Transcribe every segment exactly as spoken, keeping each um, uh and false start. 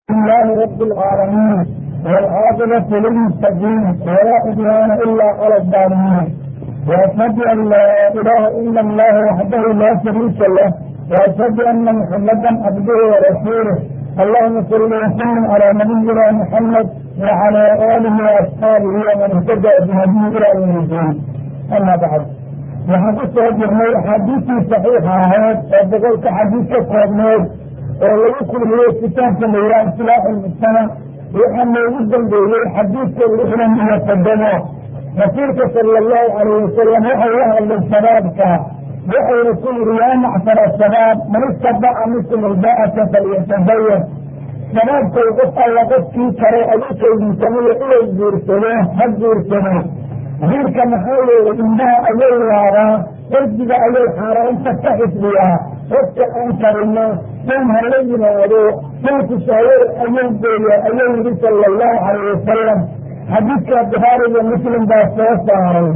لله رب العالمين والعاقبة للمتقين ولا عدوان إلا على الظالمين وأشهد أن لا إله إلا الله وحده لا شريك له وأشهد أن محمدا عبده ورسوله. اللهم صل وسلم على نبينا محمد وعلى آله وأصحابه ومن اهتدى بهديه إلى يوم الدين. أما بعد waxaan ku soo jirnay axaadiistii saxiixa ahayd oo boqolka xadiis ka koobneed oo lagu kulmiyey kitaabka la yidhaha islaaxu lmujtamac waxaa noogu dambeeyey xadiidka lixdan iyo toddobo. rasuulka sala allahu calayh wasalam waxau la hadlay shabaabka waxayna ku yidhi yaa macshara shabaab man istadaca minkum ilbaa'ata falyatabayar. shabaabkay qof alla qofkii kale adinkaydin samiya inay guursadeen ha guursado. diirka maxaa yeelay indhaha ayay laabaa, qalbiga ayay xaaraanta ka xisbiyaa. qofka aan karina soon ha la yimaado soonku shaawada ayuu geeyaa ayuu yidhi sala allahu calayh wasalam. xadiidka bukhaari iyo muslim baa soo saaray.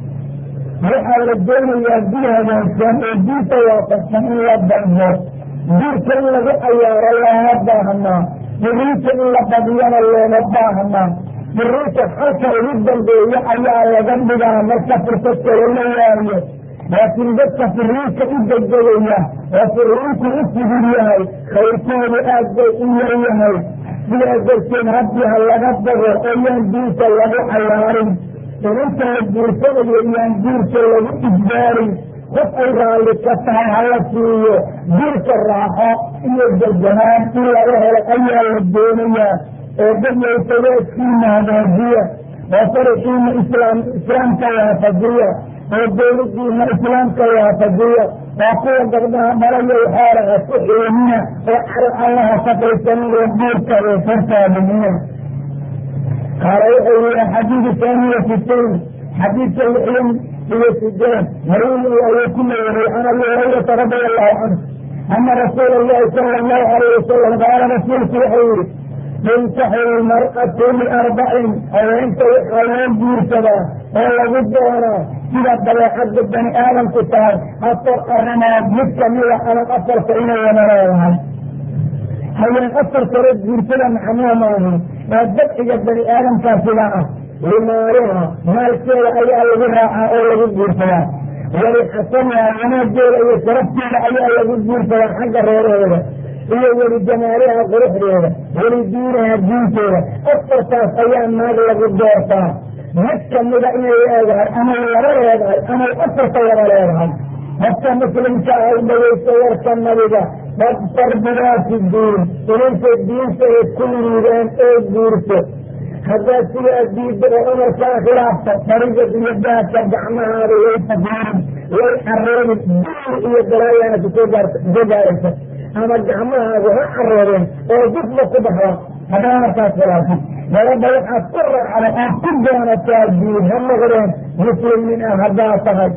waxaa la doonayaa dil hagaagsan oo diinta waafaqsan in la dalbo. diirka in lagu cayaaro looma baahnaa, diriinta in la badiyana looma baahnaa. firiinka xalka ugu dambeeya ayaa laga dhigaa marka fursad kale la waayo. laakiin dadka firiinka u degdegaya oo firiinku u fudud yahay khayrkoodu aad bay u yar yahay. sidaa darteed haddii ha laga dago oo yaan diinta lagu cayaarin. inanta la guursanayo yaan diirka lagu ijbaarin. qof ay raalli ka tahay hala siiyo. diirka raaxo iyo deganaan in laga helo ayaa la doonayaa. oo dadyow sawaadkiina hagaajiya oo faraxiina islaam islaamka waafajiya oo dowladiina islaamka waafajiya. waa kuwa gabdhaha dhalayow xaalaha ku xiimina oo caro allaha shaqaysanina guurka ee fartaadimina. qaala wuxuu yihi xadiidu saaniya sitiin xadiidka lixdan iyo sideed mariini ayuu ku leeyahay can abi hurayrata radia allahu canhu ana rasuula allahi sala allahu alayh wasalam qaala rasuulku wuxuu yihi tunkaxu lmar'atu liarbacin. haweenta waxaa loo guursadaa oo lagu doonaa sida dabeecadda bani aadamku tahay afar arrimood mid kamida ama afarta inay wada leedahay. haween afar sare guursada maxamuu maahi waa dabciga bani aadamkaa sidaa ah. limaaliha maalkeeda ayaa lagu raacaa oo lagu guursadaa. walixasaniha wanaageeda iyo sharafteeda ayaa lagu guursadaa xagga reeraheeda iyo weli jamaaliha quruxdeeda weli diinaha diinteeda. afartaas ayaa naag lagu doortaa mid kamida inay leedahay amay laba leedahay amay afarta laba leedahay. dadka muslimka ah u dhagaysta warka nabiga fadfar bidaati diin inaysa diintaay ku liideen oo guurto. haddaad sidaa diidda oo amarkaa khilaafta dariga biyadaadka gacmahaada way tagaarin way careebin dil iyo dalaayaana kusoo gaaraysa ama gacmahaagu ha careebeen oo dufba ku baxda. haddana markaas khilaafin gabadha waxaad ku raacday aad ku doonataa diin ha noqdeen muslimiin ah haddaa tahay.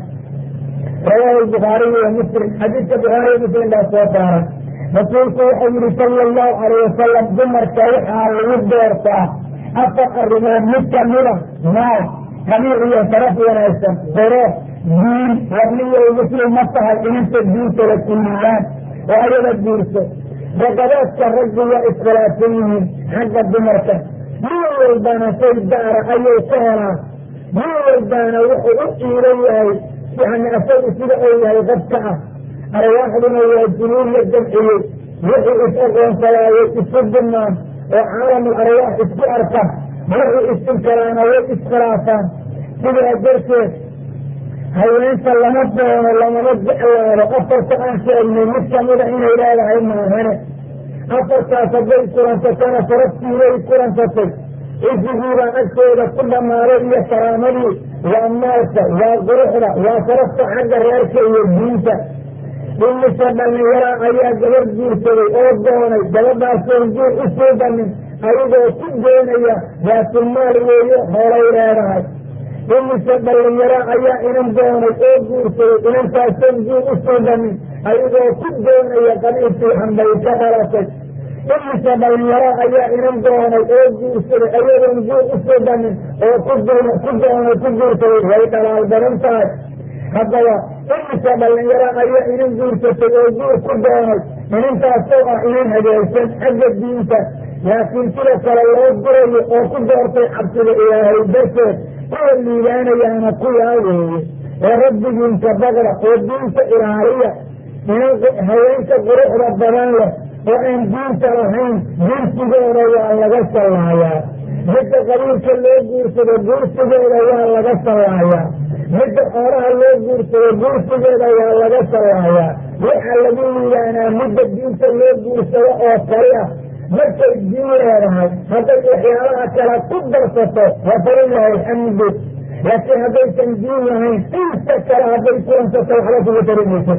rawaahu bukhaariy wa muslim xadiidka bukhaariy muslim baa soo saaray. rasuulku wuxuu yihi sala allahu calayh wasalam dumarka waxaa lagu doortaa afar arrimood mid kamida maal qabiil iyo sharaf wanaagsan qoro diin warniyow muslim ma tahay inanta diintala kuliyaan oo ayada guurso. raqabaadka raggu waa iskhilaafsan yihiin xagga dumarka. nin walbaana shay daara ayuu ka helaa. nin walbaana wuxuu u ciiran yahay yani asagu sida uu yahay dadka ah. arwaaxduna waa junuun la jamciyey wixii is-aqoonsadaayay isu dinaan oo caalamul arwaax isku arka wixii istinkaraana way iskhilaafaan. sidaa darteed haweenta lama doono lamama jeclaado afarta aan sheegnay mid kamida inay leedahay maahane. afartaas hadday kulansatana sharaftiibay kulansatay. isigiibaa agtooda ku dhammaaday iyo karaamadii. waa maalka waa quruxda waa sharafta xagga reerka iyo diinta. imise dhallinyaraa ayaa gabar guursaday oo doonay gabadhaasoon guur u soo dhamin ayagoo ku doonaya raatulmaal weeye hoolay leedahay. imise dhallinyaraa ayaa inan doonay oo guursaday inantaasoon guur u soo dhamin ayagoo ku doonaya qabiil fiixan bay ka dhalatay. imise dhallinyaraa ayaa inan doonay oo guursaday ayagoon guur u soo dhamin oo ku doonay ku guursaday way dhalaal badan tahay. haddaba imise dhallinyaro ayaa inan guursatay oo guur ku doonay inintaasoo ah inan hagaagsan xagga diinta laakiin sida kale loo gurayo oo ku doortay cabsida ilaahay darteed kuwa liibaanayaana kuwaa weeye oo rabbigiinka baqda oo diinta ilaaliya haweenka quruxda badan leh oo aan diinta lahayn guursigooda waa laga sallaayaa midda qabiilka loo guursado guursigooda waa laga sallaayaa midda xoolaha loo guursado guursigeeda waa laga sallaayaa waxaa lagu liibaanaa midda diinta loo guursado oo kali ah markay diin leedahay hadday waxyaalaha kale ku darsato wafalilahi alxamdu laakiin haddaysan diin lahayn inta kale hadday kulansato waxba kuga tarimayso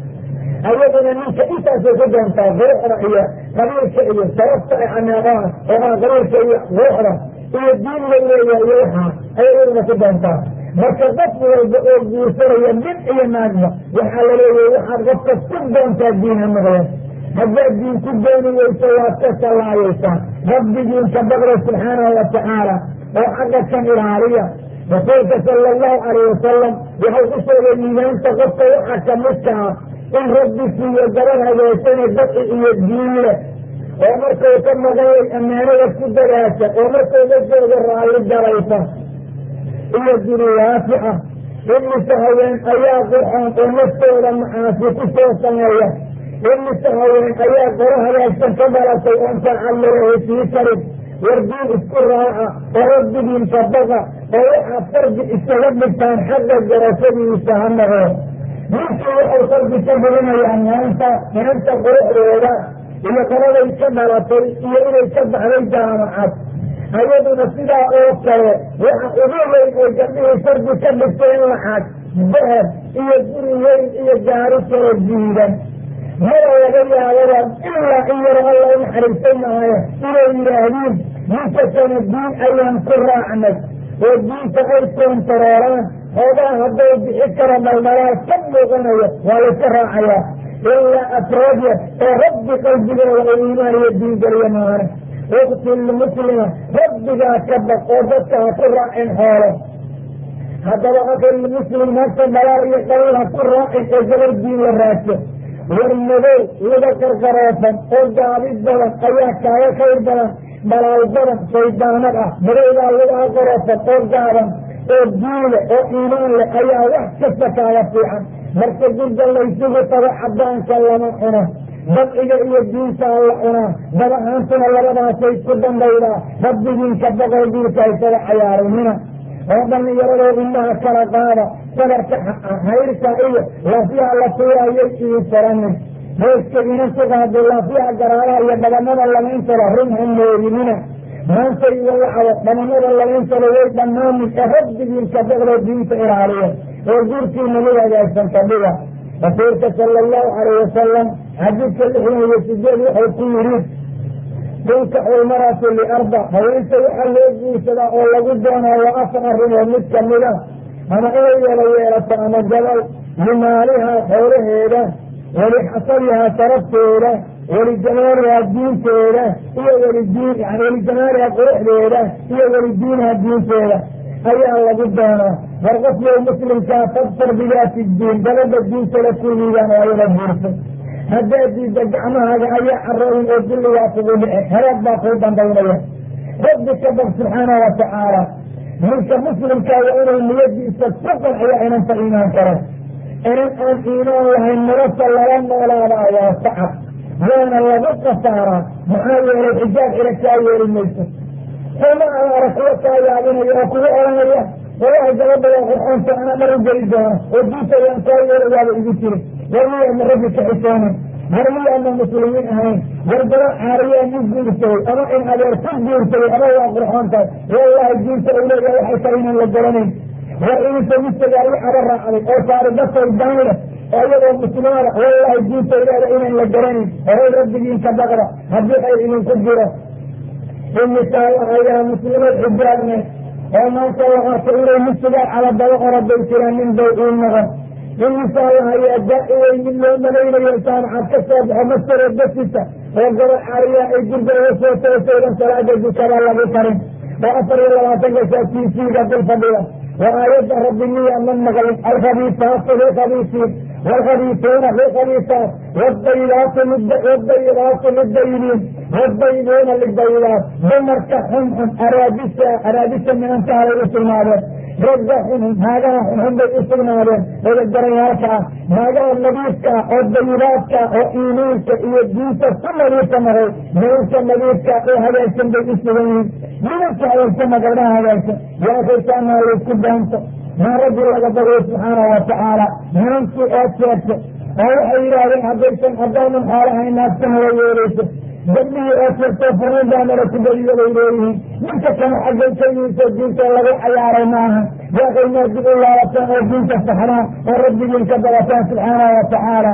ayaduna ninka intaasay ku doontaa quruxda iyo qabiilka iyo sababta aneeqaha oo ah qabiilka iyo quruxda iyo diin la leeyaha iyo waxaa ayay iyaduna ku doontaa marka qof walba oo guursanaya nin iyo naagba waxaa laleeyahay waxaad qofka ku doontaa diin ha noqdeen haddaad diin ku dooni weyso waad ka sallaayaysaa rabbigiinka baqda subxaanahu watacaala oo xagga kan ilaaliya rasuulka sala allahu calayh wasalam wuxuu ku sheegay iimaanta qofka waxaa kamidka ah in rabbi siiyo gabadh hageesane baqi iyo diin leh oo markuu ka maqanyay ammaanada ku dadaasha oo markuu la joogo raalli galaysa iyo diriwaafi ah imise haween ayaa qurxoon oo naftooda macaasi ku soo sameeya imise haween ayaa qoro hagaagsan ka dhalatay oon saacadlala hesii karin war diin isku raaca oo rabbigiinka baqa oo waxaad fardi isaga dhigtaan xagga garashadiisa ha noqo ninkii wuxuu fardi ka dhiganayaa maanta inanta quruxdooda iyo qoladay ka dhalatay iyo inay ka baxday jaamacad ayaduna sidaa oo kale waxa ugu weyn oo gabdhihii fardi ka dhigtay in lacag dahab iyo guri weyn iyo gaari kala jiidan mara laga yaabada ilaa in yaro alla u naxariistay maayo inay yidhaahdiin ninka kana diin ayaan ku raacnay oo diinta ay koontaroolaan hoogaa hadday bixi kara dhaldhalaal ka muuqanayo waa layska raacayaa ilaa afraadya oo rabbi qalbigooda oo iimaan iyo diin geliya maane uktilmuslima rabbigaa ka baq oo dadka ha ku raacin xoolo haddaba akilmuslim hasa dhalaal iyo qabiil ha ku raacin oo gabar diin la raadso war madow laga qarqaroosan oo gaabid badan ayaa kaaga khayr badan dhalaal badan shaydaanad ah madowdaa lagaa qaroosan oo gaaban oo diinle oo iimaan leh ayaa wax kasta kaaga fiican marka gurda laysugu tago cadaanka lama cuno dabciga iyo diintaa la cunaa dabahaantuna labadaasay ku dambaydaa rabbigiinka baqoo diinka isaga cayaarinina oo dhallinyaradoo indhaha kala qaada sabarka hayrka iyo laafiyaha la tuuraayay ii faranin hooska inanku qaado laafiyaha garaalaha iyo dhabanada lamayntada run ha mooyinina maanta iyo waxawa dhabanada lamayntada way dhammaanin ee rabbigiinka baqdoo diinta ilaaliya oo guurkiina lagu hagaagsan ka dhiga rasuulka sala allahu calayh wasalam xadiidka lixdan iyo sideed wuxuu ku yidhi tunkaxu lmaratu liarba haweenta waxaa loo guursadaa oo lagu doonaa waa afar arrimood mid kamid a ama inay wada yeelato ama gabal limaalihaa xoolaheeda walixasabihaa sharafteeda walijamaalihaa diinteeda iyo walidiin yani walijamaalihaa quruxdeeda iyo walidiinaha diinteeda ayaa lagu doonaa war qoflow muslimkaa fadfar bidaati diin gabadha diintala ku liibaan oo ayada guursa haddaad diidda gacmahaaga ayaa carooyin oo dulligaa kugu dhici helaad baa kuu dambaynaya rabbi ka baq subxaanahu watacaala ninka muslimkaa waa inuu niyadiisa ku qanciya inanta iimaan karo inan aan iimaan lahayn nolosha lala noolaadaa waa sacab waana lagu khasaaraa maxaa yeelay xijaab xila kaa yeeli mayso sama aan arag kuwa kaa yaabinaya oo kugu oranaya walahi gabadha waa qurxoonta ana dhar u geli doona oo diinta waan kaa yeelayaaba igu jiri warmiyaama rabbi ka xisoonin harmiyaama muslimiin ahayn warbaro caariyaa mu guursaday ama in adeer ku guursaday ama waa qurxoontahay wallahi diinta u leeya waxay tahay inaan la garanayn war inta misagaali aba raacday oo saaridatay daan leh oo iyadoo muslimaada wallahi diinta ilaada inaan la garanayn horay rabbigiinka baqda haddii ay idinku jiro imisaa ayaa muslimaad xijaabne oo maanta waxaata inay misigaa calababa oraday jiraan nin bay ii noqon imisaa lahayaa daa-i wey mid loo malaynayo jaamacad ka soo baxo mastaree basisa oo gabal caariyaa ay gurga uga soo toosaydan salaada dukada lagu karin oo afar iyo labaatanka saa t v-ga dul fadhiya waa aayadda rabbi miyaa ma maqlin alkhabiisaatu lilkhabiisiin waalkhabiisuuna lilkhabiisaat wadayidaatu wadayidaatu lidayidiin والبيضون للبيضات دمرك حمهم أرادسة أرادسة من انتهى للإسلام رجحهم هذا هم بالإسلام والدريات هذا النبيك والبيضاتك وإيمانك يجيك كل يسمه نوك النبيك وهذا يسمى بالإسلام منك هذا يسمى قلنا هذا يسمى يا أخي كان يكون بأنت ما رجل الله سبحانه وتعالى منك أتيت وهي إلى حديثا حتى من حالها الناس كانوا يورث جميع أتيت فرد أمر كبير إليه منك كان حديثا يسجلت الله حيارناها يا أخي نجد الله وتعالى الصحراء ورد منك بركات سبحانه وتعالى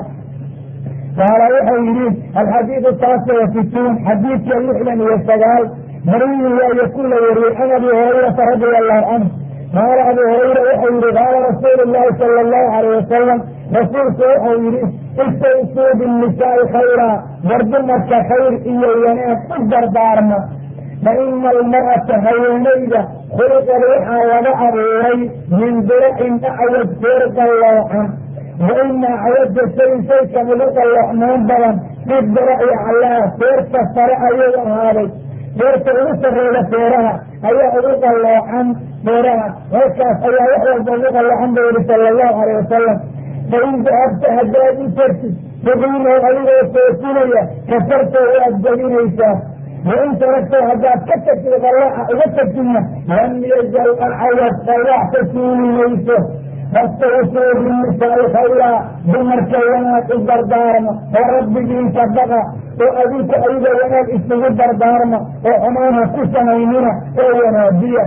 قال وحي الحديث التاسع والستون حديث يحلم يستقال مريم يكون يروي عن أبي هريرة رضي الله عنه قال أبو هريرة وحي قال رسول الله صلى الله عليه وسلم رسول وحي استيسوا بالنساء خيرا وردمك خير إيانا قدر دارنا فإن المرأة هيونيدة خلق روحا ونعروري من ضرع أعود فرق الله عنه وإن أعود شيء شيء كملوك الله منبرا في الضرع على فرق فرع أيضا هذا فرق أسر إلى فرها أي أعود الله عنه فرها وكاس أي أعود الله عنه صلى الله عليه وسلم فإن ذهبت هداد فرسي تبين غير وسوسينية كفرت وأبدلين إيسا وإن تركت هداد كتك لغلاء وتكتنا لم يجعل العوض فلاح تسيني إيسا فاستوسوا بالنساء خيرا بمركوانات الدردارمة ورب دينك بغى وأبيك أيضا ونال إستغل الدردارمة وحمانا كسنيننا ونادية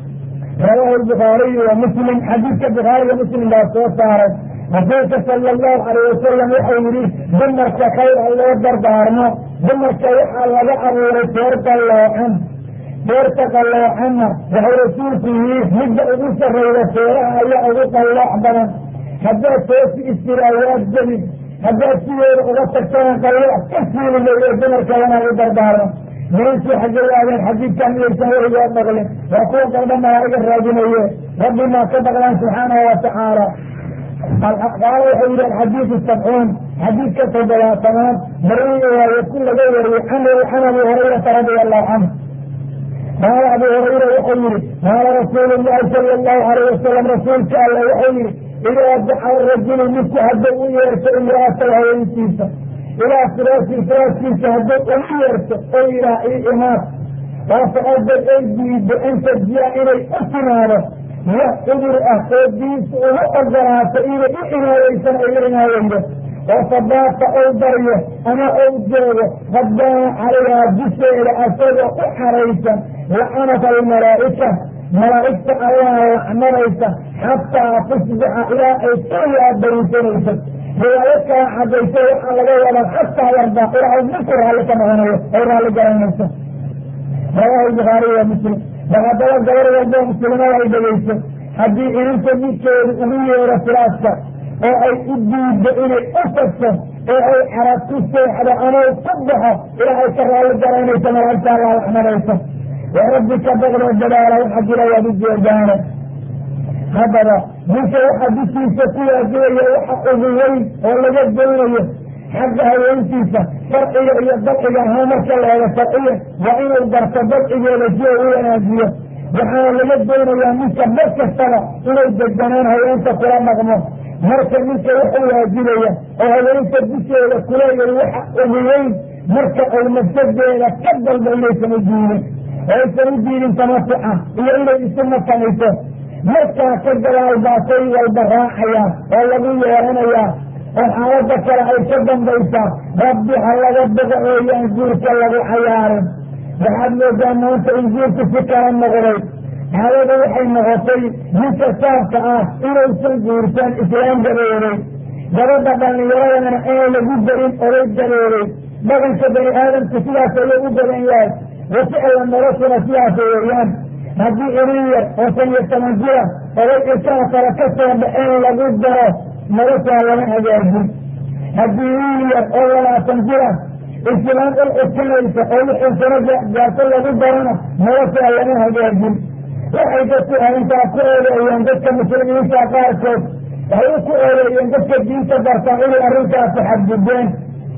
رواه البخاري ومسلم حديث البخاري ومسلم لا توصارت رسولك صلى الله عليه وسلم يحيري دمرك خير الله الدردارمة دمرك يحال وضعه رسولك الله عنه بيرتك الله عنه وهو رسول فيه مدى أبوس الرئيلة سيرها إلا أبوك الله أحبنا حتى توفي استراء الجميع حتى سيئر أغطك سنة قليلة كثير اللي يردنا الكلام الدردارة ننسي حق الله الحديث كان يرسل إلى المغلق وقوة قدما يرجع الراجمية ربنا كبغلان سبحانه وتعالى قال إلى الحديث السبعون حديث كتب لا تمام مريء ويكون غير عن أبي هريرة رضي الله عنه قال أبو هريرة يحيي قال رسول الله صلى الله عليه وسلم رسولك الله يحيي إذا دعا الرجل مثل هدو ويرسل امرأته وينسيسه إلى فراس فراس شهدت ويرسل أو إلى أي إمام وفأدى أيدي بأن تجيء إلي أسناره يحضر أخذيس وأقدرها فإلى إئنا ليس إلينا وينده وصداق أو دريه أنا أوجيه غدا عليها بسير أسد وحريسا لعنة الملائكة ملائكة الله لعنريسا حتى تصبح إلى إيطاليا بريسانيسا روايتك حديثي على غير حتى يرضى إلى الذكر لك مغنية إلى لجرانيسا رواه البخاري ومسلم لقد طلب غير يرضى مسلمين وإيديسا حدي إن أنت ميكي أمية رسلاسك oo ay u diiddo inay u tagto oo ay xarab ku seexdo ama u ka baxo ilaahay ka raalli garaynaysa malaa'igta allah laxmanaysa wa rabbika baqdo dadaala waxa jira waad u jeedaane haddaba ninka waxa dushiisa ku waajibaya waxa ugu weyn oo laga doonayo xagga haweentiisa sharciga iyo dabciga ahaan marka la eego sharciya waa inuu garto dabcigeeda si uu u wanaajiyo waxaana laga doonayaa ninka mar kastaba inay deganaan haweenta kula dhaqmo marka ninka wuxuu waajibaya oo haweenta dusheeda kuleeyahay waxa ugu weyn marka uu nafsadeeda ka dalba inaysan u diidin oo aysan u diidin tamasuca iyo inay isu makanayso markaa ka gadaal baa shay walba raacayaa oo lagu yeeranayaa oo xaaladda kale ay ka dambaysaa rabbi ha laga bogo ooyaan guurka lagu cayaarin waxaad moodaa maanta in guurku si kala noqday xaalada waxay noqotay ninka saabka ah inuusan guursan islaam gaboobay gabadha dhallinyaradana aan lagu darin oday gaboobay dhaqanka bani aadamku sidaas ayuu u badan yahay waficla noloshuna sidaas weeyaan haddii irin yar oo san iyo toban jira oday ilkaha kale ka soo baxeen lagu daro noloshaa lama hagaajin haddii irin yar oo labaatan jira islaam il cuskanaysa oo lixdan sano gaarto lagu darana noloshaa lama hagaajin waxay dadku arrintaa ku eedeeyeen dadka muslimiinta qaarkood waxay u ku eedeeyeen dadka diinta bartaan inay arrintaasi xadgudbeen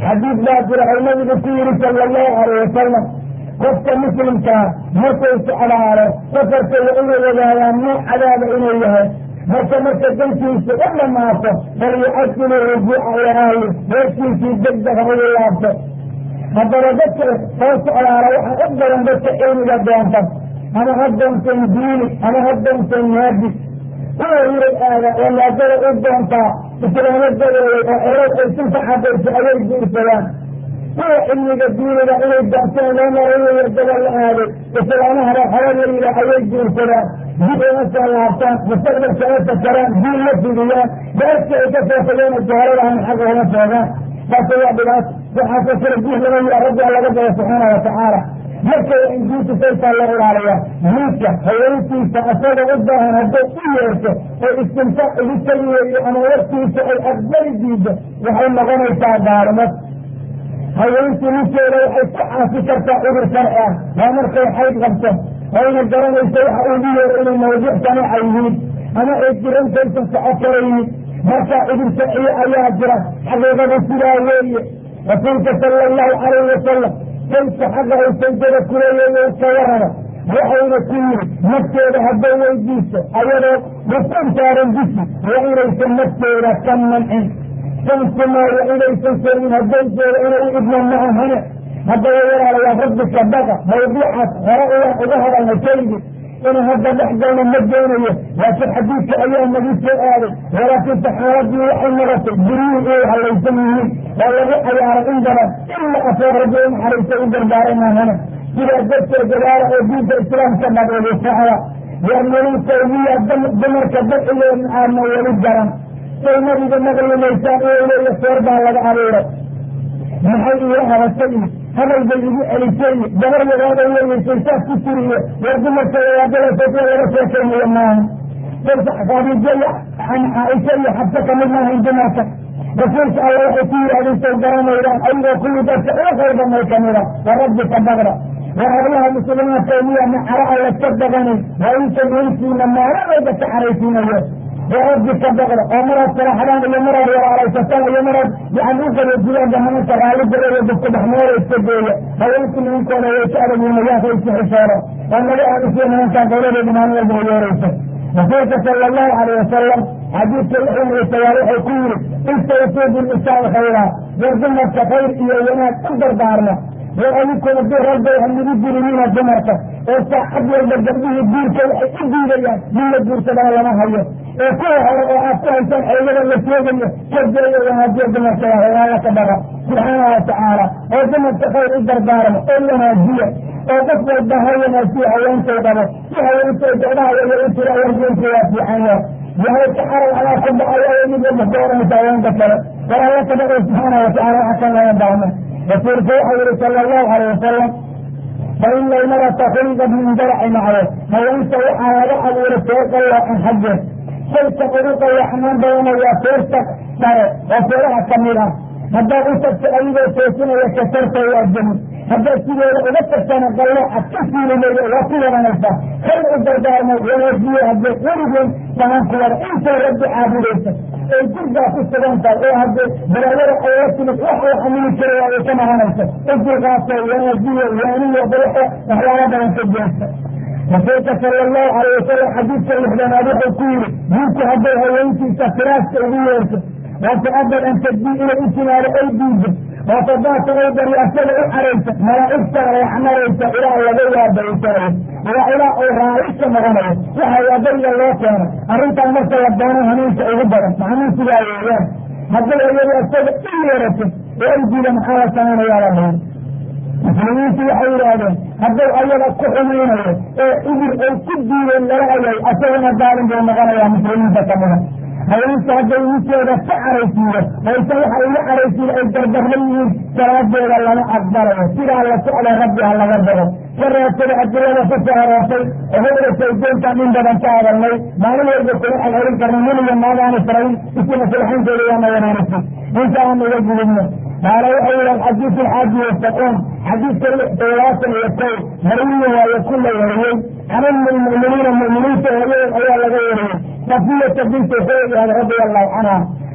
xadiid baa jira oo nabigu ku yiri sala allahu alayh wasalam qofka muslimkaa markuu socdaalo safarkooda inay ogaadaan nooc cadaaba inuu yahay marka marka dankiisa u dhamaato falyucajiluu rujuuca ilaa ahli reerkiisii degdeg ha ugu laabto. haddaba dadka soo socdaala waxaa u badan dadka cilmiga doonta ama ha doonteen diini ama ha doonteen naadi kuwa yurad aada oo laadada u doontaa islaamadoodooday oo erad ay si saxabaysa ayay guursadaan. kuwa cilmiga diiniga inay doonteen loo marayayo gobol la aaday islaamahana xalaleyda ayay guursadaan dib uma soo laabtaan mustaqbalka la fakaraan diin la fidiyaan baaska ay ka soo fogeen jooradahan xagga uma soogaan. taasi waa dhibaato. waxaa kasira diin laga yaa rabbi laga daba subxaana watacaala marka waa in diinta saytaa loo ilaaliya. ninka haweenkiisa asagoo u baahan hadduu u yeerto oo istimtaac ugu tegi weeyo ama warkiisa ay aqbali diido waxay noqonaysaa gaalmad. haweenkii ninkeeda waxay ku caasi kartaa cudur sharci ah waa markay xayd qabto ayna garanayso waxa ugu yeero inay mawduuc sanaca yihiin ama ay jirantaysan soco karaynin markaa cudur sharciye ayaa jira. xaqiiqadu sidaa weeye. rasuulka sala allahu calayhi wasalam sayka xagga ay saydada kuleeyayo ka warraba waxayna ku yiri nafteeda hadday weydiiso ayadoo rukuun saaran bisi waa inaysan nafteeda ka mancin sankumaayo inaysan sheegin haddayseeda inay u idman ma ahane. haddaba walaalayaa rabbika baqa mawduucaas hore uwaan uga hadalna keligii inuu hadda dhex galno ma doonayo laakiin xadiidka ayaa nagu soo aaday. walaakiinse xaaladii waxay noqotay guryihii inay halaysan yihiin oo lagu cayaaray in badan ila afoo rabbi u naxariista u garbaaray maahane. sidaa darteed gadaala oo diinta islaamka dhabeeyo socda war nimanka miya dumarka dabcigeedna aadna weli garan say nabiga maqlimaysaan inuu leeya soor baa laga abuuray maxay iila hadashay hadal bay igu celisay gabar yadaada weeyeysay saas ku tiriye war dumarka waadalasasia laga sheekaynayo maaha. balse khadiijaya an caaisha iyo xabse kamid maahayn dumarka rasuulka alla waxay ku yidhahdeen say garanaydaan ayagoo kuwii dadka uga qaybamay kamida wa rabbika badra war hablaha muslimiinta miya ma cara alla ka baqanin waa inta meelkiina maalinayda ka caraysiinayo warabbika baqda oo maraad salaxdaan iyo maraad walaalaysataan iyo maraad yani u qaboojiyaan damananta raalli galeeyo dadka dhexmeela iska geeya. haweenku nimankooda way ka adagyiin mayaanka isku xishooro oo naga aadisiyo nimankaan dawladeeda maalin walba u yeeraysa. rasuulka sala allahu calayh wasalam xadiidka wuxuu isagaa waxay ku yiri istawsuu bilnisaai khayraa war dumarka khayr iyo wanaag u dardaarma war adikuna dii ragbay hanagu diriniina dumarka oo saacad walba gabdhihii guurka waxay u diidayaan min la guursadana lama hayo ee kuwa hore oo aad ku haysaan eegada la sheegayo kadeeyo wanaajiya dumarka waala ka dhaga subxaana watacaala oo dumarka khayr u dardaarmo oo wanaajiya oo qof walba ha wanaajiya haweenkay dhabo si haweenkay gabdhaha yaga u tira wargeynka waa fiican ya yahay ka xaral adaa ku dhacayo oo mid walba ka oranaysa haweenka kale war alla ka dhago subxaana watacaala waxa kan laga baahna. rasuulku waxau yihi sala allahu alayh wasalam faina almarata khuliqat min daraci macruuf haweenka waxaa laga abuuray soo qalloocan xaggeed sayka ugu qallaxnaan badana waa feerta sare oo feeraha kamid ah. haddaad u tagto adigoo toosinaya kasarta waa jami haddaad sideeda uga tagtana qallooxad ka siilimeeyo waa ku wadanaysaa. khayr u dardaarmay wanaajiye haddee werigeen sahaan ku wada intay rabbi caabudaysa ay gurgaa ku sugan tahay oo haddee balaayada ay la timid wax la xamili kara waa ay ka maranaysa ujurkaasoo wanaajiye waaniyo balaxo waxyaala badan ka jeesta. rasuulka sala allahu calayh wasalam xadiidka lixdanaad wuxuu ku yiri diinku hadday haweenkiisa firaaska ugu yeerto wata'abad an tadbii inay u timaado ay diido watadaata ay dari asaga u caraysa malaa'igtana waxmaraysa ilaa laga waabaysanayo waa ilaa uu raalli ka noqonayo waxaa waabariga loo keeno. arrintaan marka la doono hanuunka ugu badan hanuun sidaa weeyaan. hadday ayadu asaga u yeerato oo ay diida maxaa la samaynayaa la dhihi. muslimiintu waxay yidhaahdeen hadduu ayada ku xumaynayo ee idir ay ku diideen lala ayay asagana daalin buu noqonayaa muslimiinta kamida. haweenka hadday ninkeeda ka caraysiiyo oyse waxa uga caraysiiyo ay dardarla yihiin salaadeeda lama aqbalayo. sidaa la socda rabbi ha laga daro ka reebtada adilada ku soo aroortay ohoyrasay doontaan in badan ka hadalnay maalin walba kuma xalcelin karna niniyo maadaana israa'iil isu maslaxayntooda waana wanaanasay inta aan uga gudubno. qaala wuxuu yihi alxadiisu alxaadi wasacuun xadiidka labaatan iyo kow mariyin waayo ku la wariyey can almuminiina muminiinta hooyadeed ayaa laga wariyey safiyata binti xuwayd radia allahu canha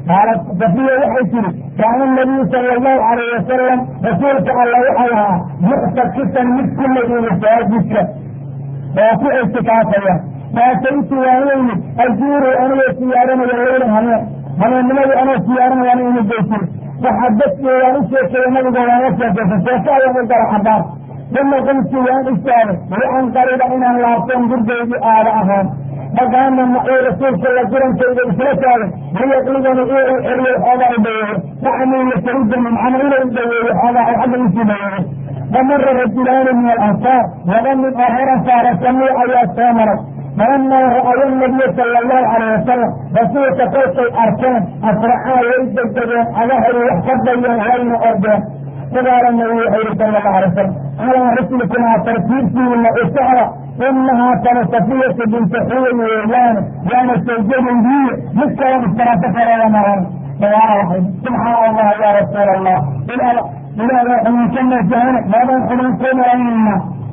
قالت صفية وحيتي كان النبي صلى الله عليه وسلم رسولك الله وحيها مؤتكسا من كل ذي مساجدك وفي اعتكافها فاتيت وعيني الجور انا وسيارنا الليل هنا هنا النبي انا سيارنا وانا من البيت فحدثني وانا شيخ النبي وانا شيخ فشاء يقول حباب ثم قلت وانا استاذ وعن قريب ان الله تنظر بيدي آلائهم فقال من معي رسول صلى الله عليه وسلم سيد الفلسال ويقلبني ايه الحرية الحضاء البيض فعني يسترد من عمل البيض الحضاء الحضاء البيض فمر رجلان من الانصار ومن من اخر صار سميع ايات ثامرة فلما رأى النبي صلى الله عليه وسلم رسول تقوت الاركان اسرعا ويجددون على هل يحفظ بين هين ارضه فقال النبي صلى الله عليه وسلم على رسلكم ترتيب من الاشعار انها كانت صفية بنت حوي وإعلان كانت سيجد بي مكة بالثلاثة فرى مرة فواحد سبحان الله يا رسول الله إلى إلى من كنا جهنم ماذا نحن نقول أينا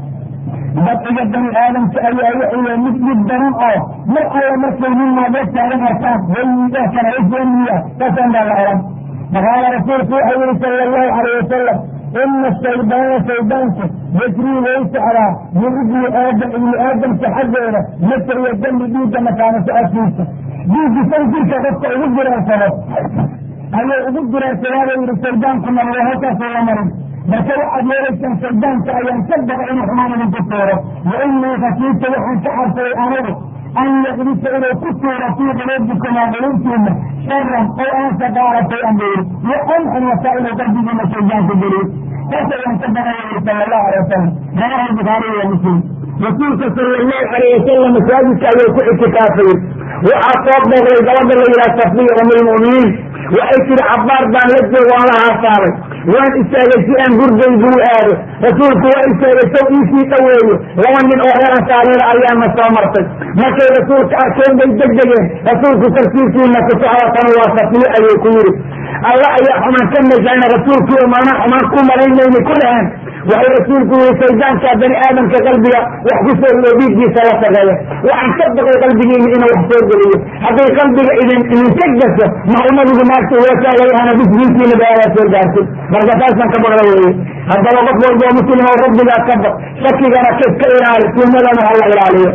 بقي الدم الآدم كأي أي مثل الدم أو مرأة مثل مما بيت على الأركان وإذا كان عزوانية فسند العالم فقال رسول الله صلى الله عليه وسلم إن الشيطان شيطانك يجري ويسعى من ابن آدم ابن آدم تحذره مثل يدم بيد مكانة أسيسه بيد تنزل كغطة أغدر أسرة أي أغدر أسرة الشيطان كما رهتا صلى مرم بسرعة يريد الشيطان كأيان صدق إن حمان من كثيره وإني خسيت وحن شعر في أمره أن يغلس إلى كثير في قلوبكم وقلوبكم شرا أو أن تدار في أمره وأن أن يسائل قلبي من الشيطان في الجريد فسأل ينتبه النبي صلى الله عليه وسلم رواه البخاري ومسلم رسولك صلى الله عليه وسلم مساجدك أن يكون اعتكافي وأصاب بالرجال إلى صفية أم المؤمنين وأكل عبار بان لجه وعلى صارت وأن استاجت أن برجي بوآره رسولك وإستاجت إيسي طويل وأن من أهل أسارير أيام السامرتك ما كان رسولك أكين بيدججه رسولك ترسيسي إنك سعوة وصفية أن يكون الله يحو من كان جاءنا رسولك وما نحو من كل مرين كلها وهي رسولك وسيدان كابني آدم كقلبي وحبسه اللوبيك دي ثلاثة غاية وعن صدق قلبي إنه وحبسه قلبي حتى قلبي إذن إن تجدسه ما هو نبي بمارسه ويسأل عليها أنا بس بنتي لبعايا سيدانسي مرجع تاسنا كبر روي هذا وقت والله مسلم ورب لا كبر شكي أنا كيف كإلى عليك ثم لا نهلا إلى عليه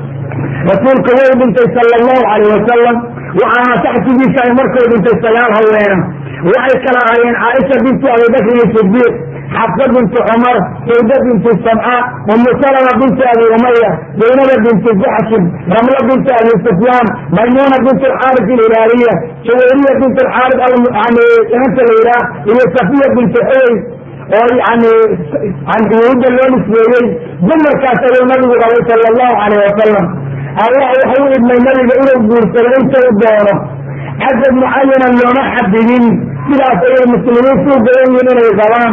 رسولك هو بنت صلى الله عليه وسلم وعلى تحت بيسا مركب بنت السلام هوينا وعي كلا عين عائشة بنت أبي بكر الصديق حفصة بنت عمر سيدة بنت السمعاء أم سلمة بنت أبي أمية زينب بنت جحش رملة بنت أبي سفيان ميمونة بنت الحارث الهلالية شويرية بنت الحارث يعني أنت الإله هي صفية بنت حوي يعني عن يهود اللون السويري ضمن كاسر النبي صلى الله عليه وسلم الله يحيي ابن النبي إلى الجرس انت الدورة عدد معينا اللي نحددين كلا سيد المسلمين سوء بيين من الغرام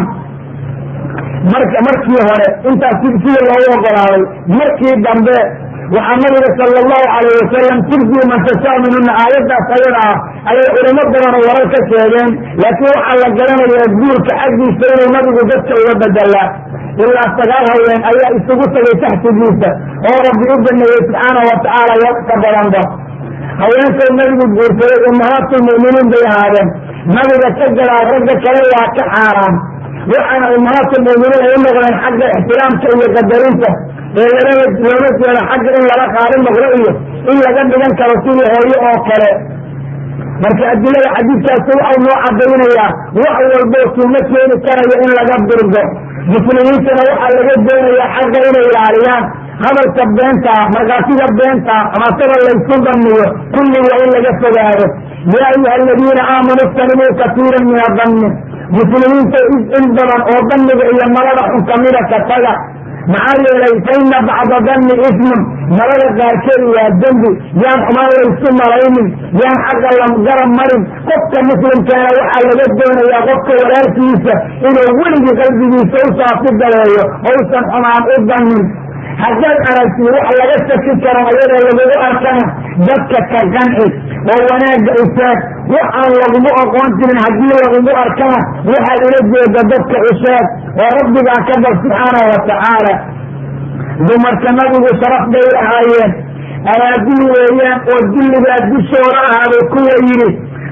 مركي مركي هنا انت سيد الله وقرار مركي الدنباء وحمد صلى الله عليه وسلم ترجو من تشاء من آيات سيرها أي علماء دمان وراك الشيئين لكن على الجلال يجبور كأجل سير النبي وجدت ويبدأ الله إلا استغالها وين أي استغوثة تحت جيسة ورب يبدأ النبي سبحانه وتعالى يقصد رمضة هوين سيد النبي بجور أمهات المؤمنين بهذا نبي تسجل على الرجل كليها كحارام وعن أمهات المؤمنين ينبغي أن حق احترام كي يقدرونته لونت ولا حق إلا لك عالم مغرئيه إلا جنب جنك رسوله هوري أو كلا marka adilada xadiidkaas waxa uu cadeynaya waxa walba sunnad weyn karayo in laga dirgo muslimiintana waxa laga doonayaa xagga inay ilaaliyaan hadalka beenta markaasiga beenta ama sida la isku damiyo kulli waa in laga fogaado yaa ayuha alladina aamanu istanibu katiiran min adhanni muslimiinta in badan oo dhanniga iyo malada xun kamida ka taga maxaa yeelay faina bacda danni ismun malada qaarkeed waa dembi yaan xumaan laysu malaynin yaan xagga lamgarab marin qofka muslimkaana waxaa laga doonayaa qofka walaalkiisa inuu weligii qalbigiisa u saafi galeeyo ousan xumaan u danin haddaad aragti wax laga shaki karo ayadoo lagugu arkana dadka ka qanci oo wanaagga usheeg waxaan lagugu aqoon jirin haddii lagugu arkana waxaad ula jeeda dadka usheeg oo rabbigaa ka bar subxaanahu watacaala dumarka nabigu sharaf bay ahaayeen abaabihii weeyaan oo dulligaa dushooda ahaaday kuwa yidhi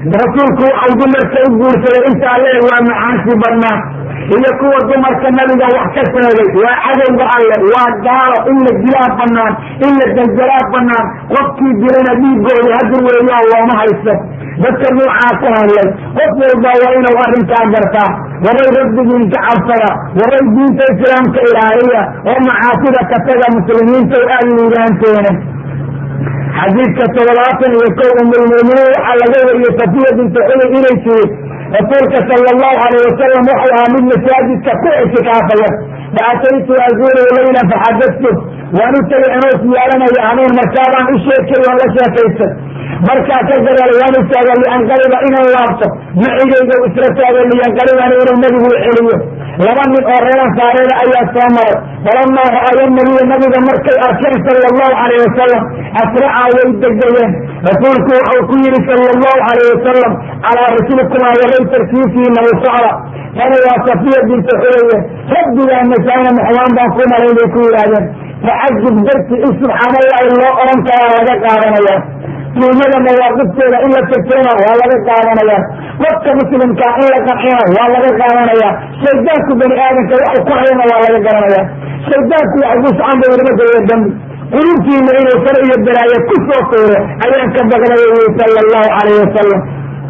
rasuulku waxau dumarka u guursaday inta alle waa macaansi badnaa iyo kuwa dumarka nabiga wax ka sheegay waa cadowga alle waa gaalo in la dilaa banaan in la daljalaa banaan qofkii dilana dhiigooda hadir weeyaa looma haysto dadka nuucaa ku hadlay qof walba waa inuu arrinkaa gartaa waray rabbigiin ka cabsada waray diinta islaamka ilaaliya oo macaasida ka taga muslimiinta aad liibaanteena xadiidka toddobaatan iyo kow umulmu'miniin waxaa laga wariyey safiya bintu xuyay inay tiri rasuulka sala allahu alayh wasalam wuxuu ahaa mid masaajidka ku ictikaafaya faataytu azuuru laylan faxadadtu waan u tegay anoo siyaaranaya hanuun markaabaan u sheekay waan la sheekaystay markaa ka gadaal waan u taaga lianqaliba inaan laabto macigayga isla taaga liyanqalibana inuu nabigu celiyo laba nin oo reeran saareeda ayaa soo maray falamaa ra'aya nabiya nabiga markay arkeen sala allahu alayh wasalam asracaa way degdegeen rasuulku wuxuu ku yidhi sala allahu alayh wasalam calaa rasuulikumaa waray tarkiisiina u socda tani waa safiya bintu xuyaye rabbigaa masaana maxwaan baan ku maray bay ku yidhaahdeen tacajub darti in subxaanallahi loo oran karaa laga qaadanaya suumada mawaaqifteeda in la tegtona waa laga qaadanaya qofka muslimkaa in la qancina waa laga qaadanaya shaydaanku bani aadamka waxu ku hayana waa laga garanaya shaydaanku wax guscan bay rimagaya dambi qulubtiina inuu sar iyo balaayo ku soo tuuro ayaan ka baqnay sala allahu calayh wasalam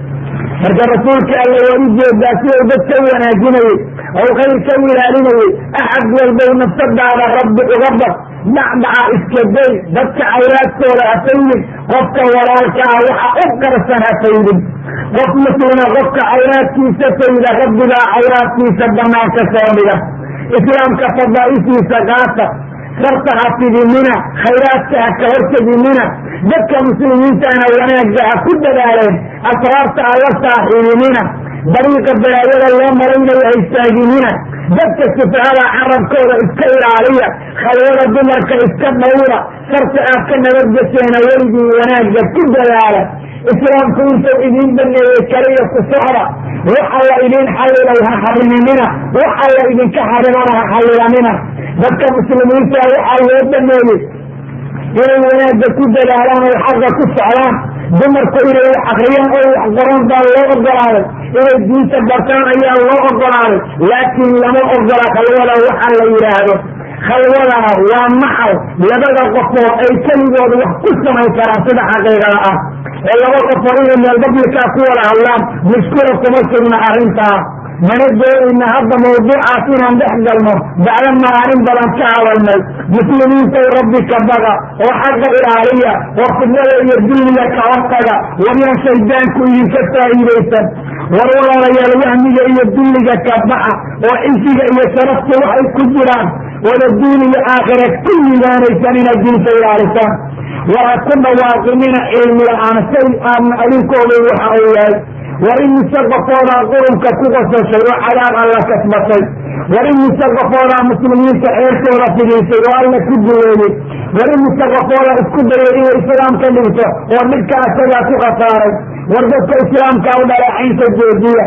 marka rasuulka alla waa u jeedaa sidau dadka u wanaajinayey ou khayr ka ilaalinayey axad walbow nafsadaada rabbi uga baq dhacdhaca iska day dadka cawraadkooda ha faydin qofka walaalka ah waxa u qarsan ha faydin qof muslima qofka cawraadkiisa fayda rabbigaa cawraadkiisa banaanka soo dhiga islaamka fadaa'ishiisa qaata sarta ha fidinina khayraadka ha ka horteginina dadka muslimiintana wanaagga ha ku dadaaleen asraarta ha la saaxiibinina dariiqa balaayada loo maraynayo ha istaaginina dadka sufahada carabkooda iska ilaaliya khalwada dumarka iska dhawra sarta aad ka nabadgesheena weligii wanaagga ku dadaala islaamku intuu idiin baneeyey kaliya ku socda waxa la idiin xallilay ha xariminina waxa la idinka xarimana ha xallilanina dadka muslimiinta waxaa loo baneeyey inay wanaagga ku dadaalaan oy xaqa ku socdaan dumarku inay wax akriyaan oo wax qoran baa loo ogolaaday inay diinta bartaan ayaa loo ogolaaday laakiin lama ogola khalwada waxa la yidhaahdo khalwadana waa maxal labada qofood ay keligooda wax ku samayn karaan sida xaqiiqada ah oo laba qofood inay meel bablikaa ku wada hadlaan mushkula kuma sugna arrintaa mana doonayna hadda mawduucaas inaan dhex galno bacdamaa aan in badan ka hadalnay muslimiintaw rabbi ka baga oo xaqa ilaaliya oo fidnada iyo dulmiga ka hortaga waryaan shaydaanku idinka faa'iidaysan war walaalayaal wahmiga iyo dulliga ka baxa oo cisiga iyo sharafta waxay ku jiraan wada duun iyo aakhira ku liibaanaysan inaad diinta ilaalisaan war ha ku dhawaaqinina cilmi la-aan shay aadna adinkooda waxa uu yahay war imise qofoodaa qurunka ku qosashay oo cadaab alla kasbatay war imise qofoodaa muslimiinta ceerkooda fidiisay oo alla ku duleeyey war imise qofoodaa isku dayay inay islaamka dhigto oo dhibka asagaa ku khasaaray war dadka islaamkaa u dhaleecaynta joojiya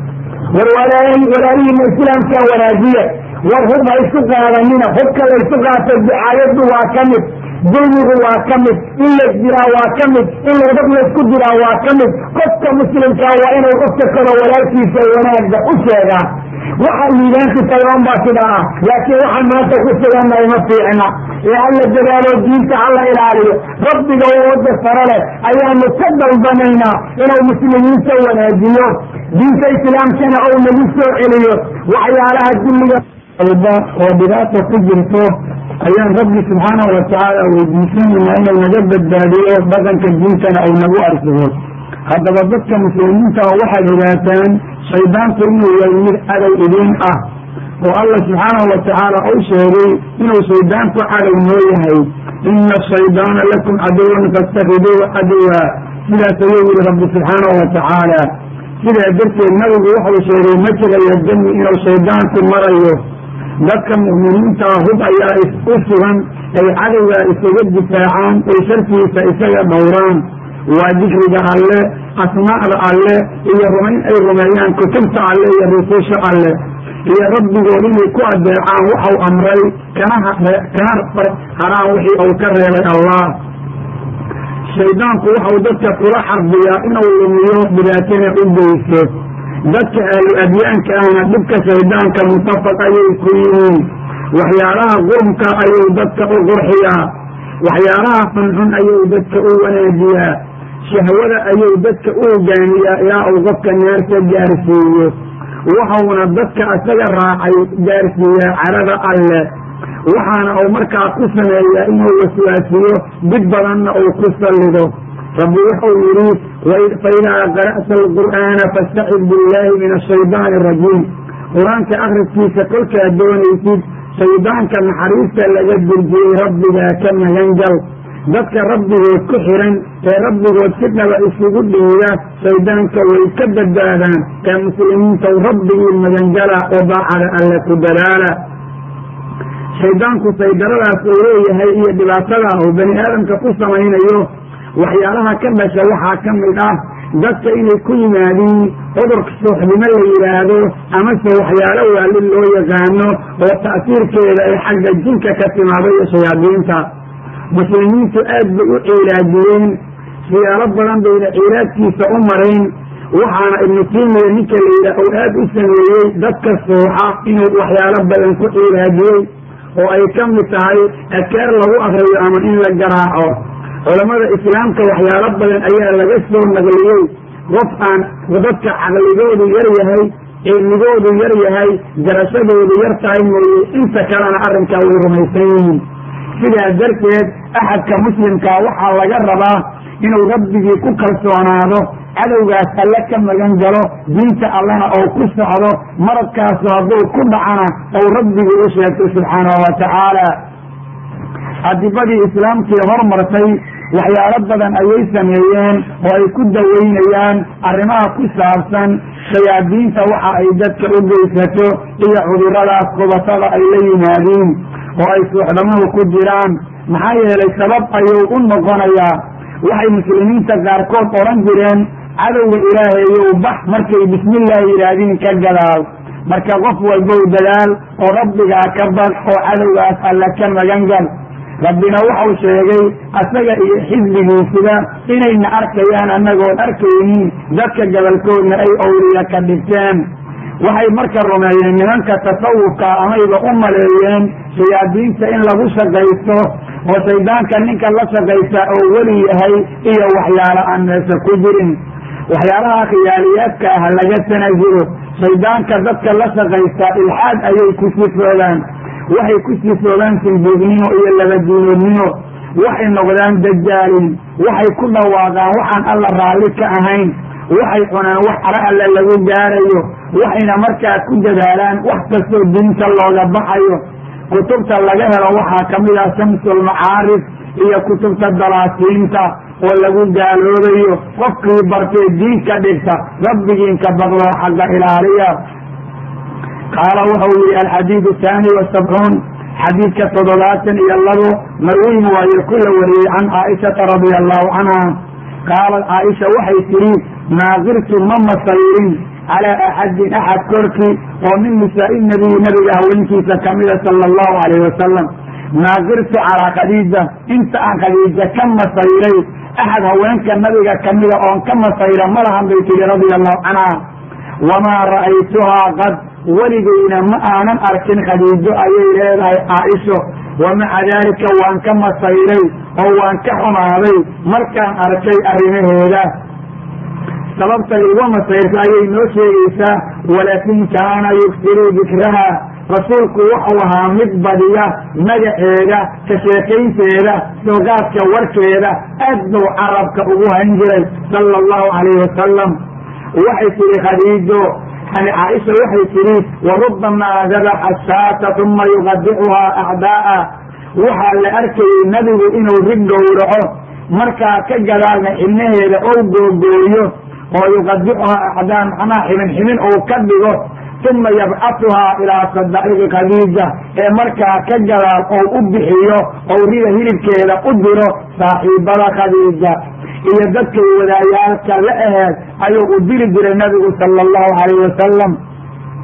war walaalihiina islaamkaa wanaajiya war hub ha isu qaadanina hubka la isu qaatay ducaayadu waa ka mid dulmigu waa ka mid in la diraa waa ka mid in labad laysku diraa waa ka mid qofka muslimkaa waa inuu qofka kalo walaalkiisa wanaagga u sheegaa waxa liibaanku tagaan baa sidaa ah laakiin waxaan maanta ku suganna uma fiicna ee hala dadaalo diinta hala ilaaliyo rabbiga wada sare leh ayaanu ka dalbanaynaa inuu muslimiinta wanaajiyo diinta islaamkana ou nagu soo celiyo waxyaalaha dulliga alba oo dhibaata ku jirto ayaan rabbi subxaanahu watacaala weydiisanaynaa inuu naga badbaadiyo dhaqanka diintana ou nagu arsugo haddaba dadka muslimiinta waxaad ogaataan shaydaanku inuu yahay mid cadow idiin ah oo alla subxaanahu watacaala u sheegay inuu shaydaanku cadow noo yahay ina ashaydaana lakum caduwan faاstakiduuhu caduwa sidaas ayuu yihi rabbi subxaanahu watacaala sidaa darteed nabigu wuxuu sheegay majraya dami inuu shaydaanku marayo dadka mu'miniintaa hub ayaa u sugan ay cadowgaa isaga difaacaan ay sharkiisa isaga dhowraan waa dikriga alle asmaa'da alle iyo rumayn ay rumeeyaan kutubta alle iyo rususha alle iyo rabbigood inay ku adeecaan waxau amray kana kana haraan wixii uu ka reebay allah shaydaanku waxau dadka kula xarbiyaa inuu lumiyo dhibaatana u geyso. dadka ahlu adyaanka ahna dhibka shaydaanka mutafaq ayay ku yihiin. waxyaalaha qurumka ayuu dadka u qurxiyaa, waxyaalaha xunxun ayuu dadka u wanaajiyaa, shahwada ayuu dadka u hogaamiyaa ilaa uu qofka neerta gaarsiiyo. waxauna dadka isaga raacay gaarsiiyaa carada alle, waxaana uu markaa ku sameeyaa inuu waswaasiyo dib badanna uu ku sallido. rabbi wuxuu yidhi faidaa qara'ta alqur'aana fastacid billaahi min ashaydaani arajiim. qur-aanka akhriskiisa kolkaad doonaysid shaydaanka naxariista laga durjiyey rabbigaa ka magangal. dadka rabbigood ku xiran ee rabbigood si dhaba isugu dhiida shaydaanka way ka badbaadaan. ee muslimiintaw rabbigii magangala oo daacada alle ku dadaala. shaydaanku saydaradaas uu leeyahay iyo dhibaatada uu bani aadamka ku samaynayo waxyaalaha ka dhasha waxaa ka mid ah dadka inay ku yimaadiin cudurka suuxdimo la yidhaahdo amase waxyaalo waalid loo yaqaano oo ta'siirkeeda ay xagga jinka ka timaado iyo shayaadiinta. muslimiintu aad bay u cilaajiyeen, siyaalo badan bayna cilaajkiisa u marayn. waxaana ibnu tiimiya ninka la yidhaah uu aad u sameeyey dadka suuxa inuu waxyaalo badan ku cilaajiyey oo ay ka mid tahay adkaar lagu akriyo ama in la garaaco. culamada islaamka waxyaalo badan ayaa laga soo naqliyey. qof aan dadka caqligoodu yar yahay, cilmigoodu yar yahay, garashadoodu yar tahay mooye inta kalena arrinkaa way rumaysan yihiin. sidaas darteed axadka muslimkaa waxaa laga rabaa inuu rabbigii ku kalsoonaado, cadowgaas alle ka magan galo, diinta allena ou ku socdo, maradkaasu hadduu ku dhacana ou rabbigii u sheegto subxaanahu wa tacaala. adibadii islaamkii hormartay waxyaalo badan ayay sameeyeen oo ay ku daweynayaan arrimaha ku saabsan shayaadiinta waxa ay dadka u geysato iyo cuduradaas qubatada ay la yimaadiin oo ay suuxdhamuhu ku jiraan. maxaa yeelay sabab ayuu u noqonayaa. waxay muslimiinta qaarkood odhan jireen cadowga ilaahayow bax markay bismillaahi yidhaahdiin ka gadaal. marka qof walbow dadaal oo rabbigaa ka bad oo cadowgaas alla ka magan gal. rabbina waxau sheegay asaga iyo xisbigiisuba inayna arkayaan annagoon arkaynin, dadka gabalkoodna ay awliya ka dhigteen. waxay marka rumeeyeen nimanka tasawufka amayba u maleeyeen shayaadiinta in lagu shaqaysto oo shaydaanka ninka la shaqaysta oo weli yahay iyo waxyaalo aan meesha ku jirin. waxyaalaha khiyaaliyaadka ah laga tanasulo. shaydaanka dadka la shaqaysta ilxaad ayay ku sifoodaan, waxay ku sifoodaan sinbuugnimo iyo labadiinoodnimo, waxay noqdaan dajaalin, waxay ku dhawaaqaan waxaan alla raalli ka ahayn, waxay cunaan wax cara alle lagu gaarayo, waxayna markaa ku dadaalaan wax kastoo diinta looga baxayo. kutubta laga helo waxaa ka mid ah shamsulmacaarif iyo kutubta dalaasiinta oo lagu gaaloobayo. qofkii bartee diin ka dhigta rabbigiinka baqloo xagga ilaaliya. qaala wuxuu yihi alxadiid ahaani wasabcuun xadiidka toddobaatan iyo labo marwiin waaye ku la wariyey can caaishata radia allahu canha qaalat caaisha waxay tidhi maa qirtu ma masayrin calaa axadin axad korkii oo min nisaa'i nabiyi nabiga haweenkiisa kamida sala allahu calayhi wasalam. maa qirtu calaa khadiija inta aan khadiija ka masayray axad haweenka nabiga kamida oon ka masayra malahan bay tidhi radia allahu canha. wamaa ra'aytuhaa qad weligeyna ma aanan arkin khadiijo ayay leedahay caaisho. wamaca daalika waan ka masayray oo waan ka xumaaday markaan arkay arrimaheeda. sababta iga masayrta ayay noo sheegaysaa walaakin kaana yugsiru dikraha. rasuulku wuxuu ahaa mid badiya magaceeda, ka sheekaynteeda, soogaadka warkeeda aad buu carabka ugu han jiray sala allahu calayhi wasalam. waxay tidhi khadiijo caaisha waxay tidhi warubamaa dabaxa shaata uma yuqadicuhaa acdaa'a. waxaa la arkayey nabigu inuu rig gowraco, markaa ka gadaalna xibnaheeda ou googooyo oo yuqadicuhaa acdaa macnaha xibin xibin ou ka dhigo. uma yabcatuhaa ilaa sadaiqi khadiija ee markaa ka gadaal ou u bixiyo ou rida hilibkeeda u diro saaxiibada khadiija iyo dadkay wadaayaalka la aheed ayuu u diri jiray nabigu sala allahu calayhi wasalam.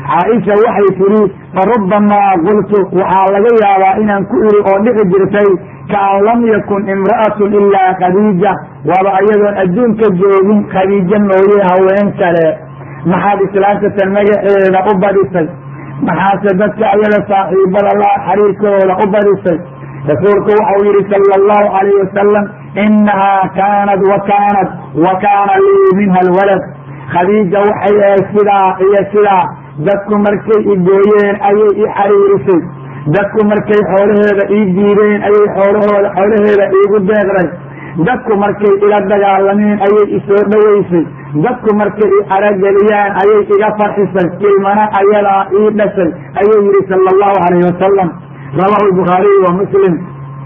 caaisha waxay tidhi farubamaa qultu waxaa laga yaabaa inaan ku iri oo dhici jirtay kaan lam yakun imra'atun ilaa khadiija, waaba iyadoon adduunka joogin khadiijo mooye haween kale, maxaad islaamtatan magaceeda u badisay, maxaase dadka ayada saaxiibada la xiriirkooda u badisay? rasuulku waxau yidhi sala allahu calayh wasalam inahaa kaanad wa kaanad wa kaana lii minha alwalad, khadiija waxay ahayd sidaa iyo sidaa, dadku markay i gooyeen ayay i xariirisay, dadku markay xoolaheeda ii diideen ayay xoolahooda xoolaheeda iigu deeqday, dadku markay ila dagaalameen ayay isoo dhoweysay, dadku markay i carageliyaan ayay iga farxisay, ilmana ayadaa ii dhashay ayuu yidhi sala allahu calayhi wasalam. rawaahu albukhaariyu wa muslim.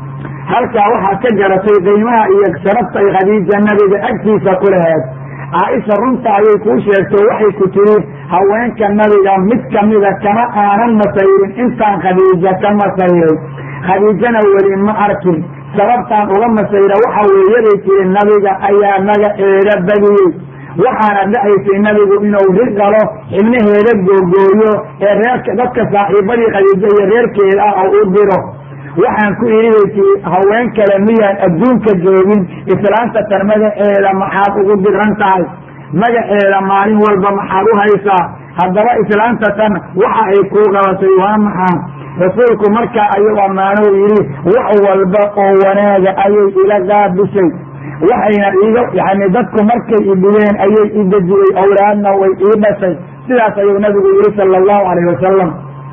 halkaa waxaa ka garatay qiimaha iyo sharafta ay khadiija nabiga agtiisa ku laheed. caaisha runta ayay kuu sheegtay, waxay ku tiri haweenka nabiga mid kamida kama aanan masayrin intaan khadiija ka masayray, khadiijana weli ma arkin. sababtaan uga masayra waxa weeyaday tiri nabiga ayaa magaceeda badiyey, waxaana dhacaysay nabigu inuu riqalo xibnaheeda googooyo ee reerka dadka saaxiibadii khadiijo iyo reerkeeda ah oo u diro. waxaan ku idhi tii haween kale miyaan adduunka joogin, islaanta tan magaceeda maxaad ugu diran tahay, magaceeda maalin walba maxaad u haysaa, haddaba islaanta tan waxa ay kuu qabatay waa maxaa? rasuulku markaa ayuu ammaanuu yidhi wax walba oo wanaaga ayay ila qaabishay, waxayna iiga yani dadku markay i dhibeen ayay i dejiyey, awlaadna way ii dhashay. sidaas ayuu nabigu yidhi sala allahu calayh wasalam.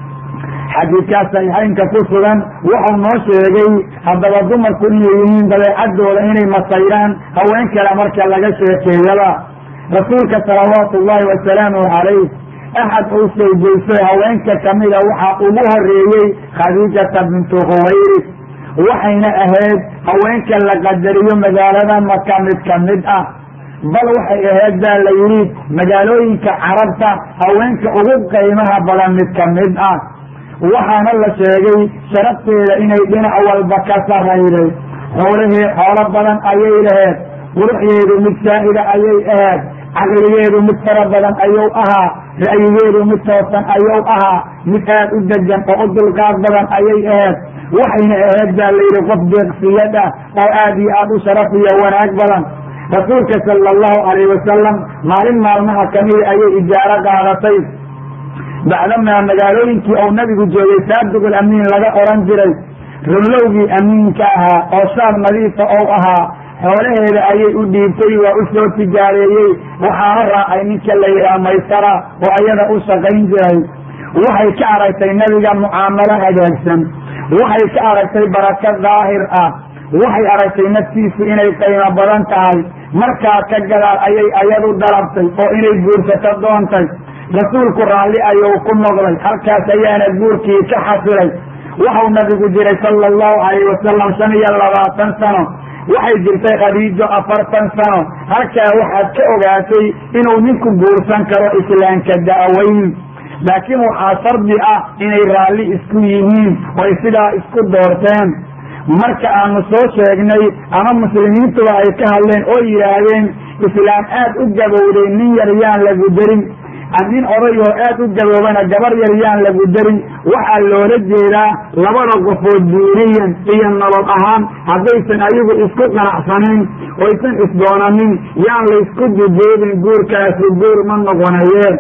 xadiidkaas saxiixaynka ku sugan wuxuu noo sheegay haddaba dumarku inay yihiin dabeecadooda inay masayraan haween kale marka laga sheekeeyaba. rasuulka salawaatu ullahi wasalaamu calayh axad uu sawjaystay haweenka kamida waxaa ugu horeeyey khadiijata bintu khuwaylid, waxayna ahayd haweenka la qadariyo magaalada maka mid ka mid ah, bal waxay ahayd baa la yidhi magaalooyinka carabta haweenka ugu qiimaha badan mid ka mid ah. waxaana la sheegay sharafteeda inay dhinac walba ka sarayday, xoolahee xoolo badan ayay laheed, quruxdeedu mid saa'ida ayay ahayd, caqligeedu mid fara badan ayuu ahaa, ra'yigeedu mid toosan ayuu ahaa, mid aad u degan oo u dulqaad badan ayay ahayd. waxayna ahayd baa layidhi qof deeqsiyad ah oo aad iyo aad u sharaf iyo wanaag badan. rasuulka sala allahu calayh wasalam maalin maalmaha kamida ayay ijaaro qaadatay, bacdamaa magaalooyinkii ou nabigu joogay saadiqul amiin laga oran jiray, runlowgii amiinka ahaa oo shaab nadiifa ou ahaa, xoolaheeda ayay u dhiibtay, waa u soo tijaareeyey, waxaana raacay ninka la yidhaha maysara oo ayada u shaqayn jiray. waxay ka aragtay nabiga mucaamalo hagaagsan, waxay ka aragtay barako daahir ah, waxay aragtay naftiisu inay qiimo badan tahay. markaa ka gadaal ayay ayadu dalabtay oo inay guursato doontay, rasuulku raalli ayuu ku noqday, halkaas ayaana guurkii ka xasilay. waxau nabigu jiray sala allahu calayh wasalam shan iyo labaatan sano, waxay jirtay khadiijo afartan sano. halkaa waxaad ka ogaatay inuu ninku guursan karo islaamka da'weyn, laakiin waxaa shardi ah inay raalli isku yihiin oy sidaa isku doorteen. marka aanu soo sheegnay ama muslimiintuba ay ka hadleen oo yidhaahdeen islaam aad u gabowday nin yar yaan lagu darin, nin oday oo aad u gaboobana gabar yar yaan lagu darin, waxaa loola jeedaa labada qofood diiniyan iyo nolol ahaan haddaysan ayagu isku qanacsanayn oysan isdoonanin yaan laysku dujeedin, guurkaasi guur ma noqonayeen.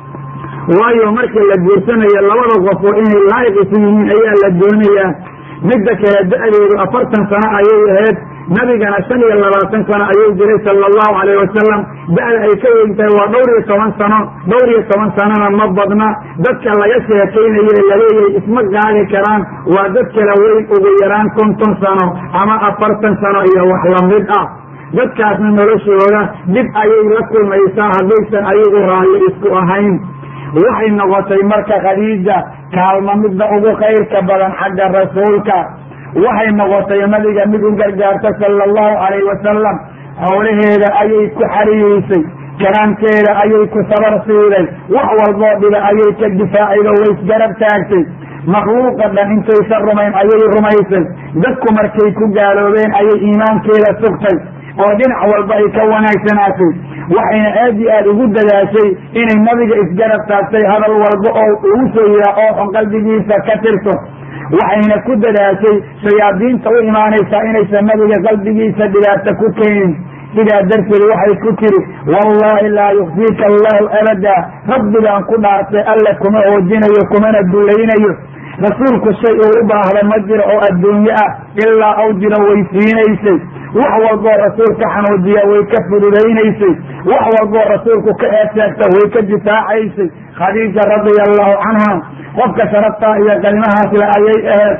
waayo marka la guursanayo labada qofood inay laayiq isu yihiin ayaa la doonayaa. midda kale da-deedu afartan sano ayay ahayd, nabigana shan iyo labaatan sano ayuu jiray sala allahu calayh wasalam. da-da ay ka weyn tahay waa dhowr iyo toban sano, dhowr iyo toban sanona ma badna. dadka laga sheekaynayo laleeyahay isma qaadi karaan waa dad kala weyn ugu yaraan konton sano ama afartan sano iyo wax lamid ah. dadkaasna noloshooda dib ayay la kulmaysaa haddaysan ayagu raalli isku ahayn. waxay noqotay marka khadiija kaalmo midda ugu khayrka badan xagga rasuulka, waxay noqotay nabiga mid u gargaarta sala allahu calayh wasalam. xoolaheeda ayay ku xariirisay, karaamkeeda ayay ku sabar siiday, wax walboo dhiba ayay ka difaacaydo way isgarab taagtay. makhluuqa dhan intaysan rumayn ayay rumaysay, dadku markay ku gaaloobeen ayay iimaankeeda sugtay oo dhinac walba ay ka wanaagsanaatay. waxayna aad iyo aad ugu dadaashay inay nabiga isgarab taagtay hadal walba oo ugu soo yiraa oo xun qalbigiisa ka tirto waxayna ku dadaashay shayaadiinta u imaanaysaa inaysan nabiga qalbigiisa dhibaato ku keenin sidaa darteed waxay ku tiri wallahi laa yukfiika allahu abada rabbigaan ku dhaartay alle kuma hoojinayo kumana dulaynayo rasuulku shay uu u baahda ma jiro oo adduunye ah ilaa aw jiro way siinaysay wax walboo rasuulka xanuujiya way ka fududaynaysay wax walboo rasuulku ka eeseegta way ka difaacaysay khadiija radia allahu canha qofka sharaftaa iyo qiimahaas le ayay aheed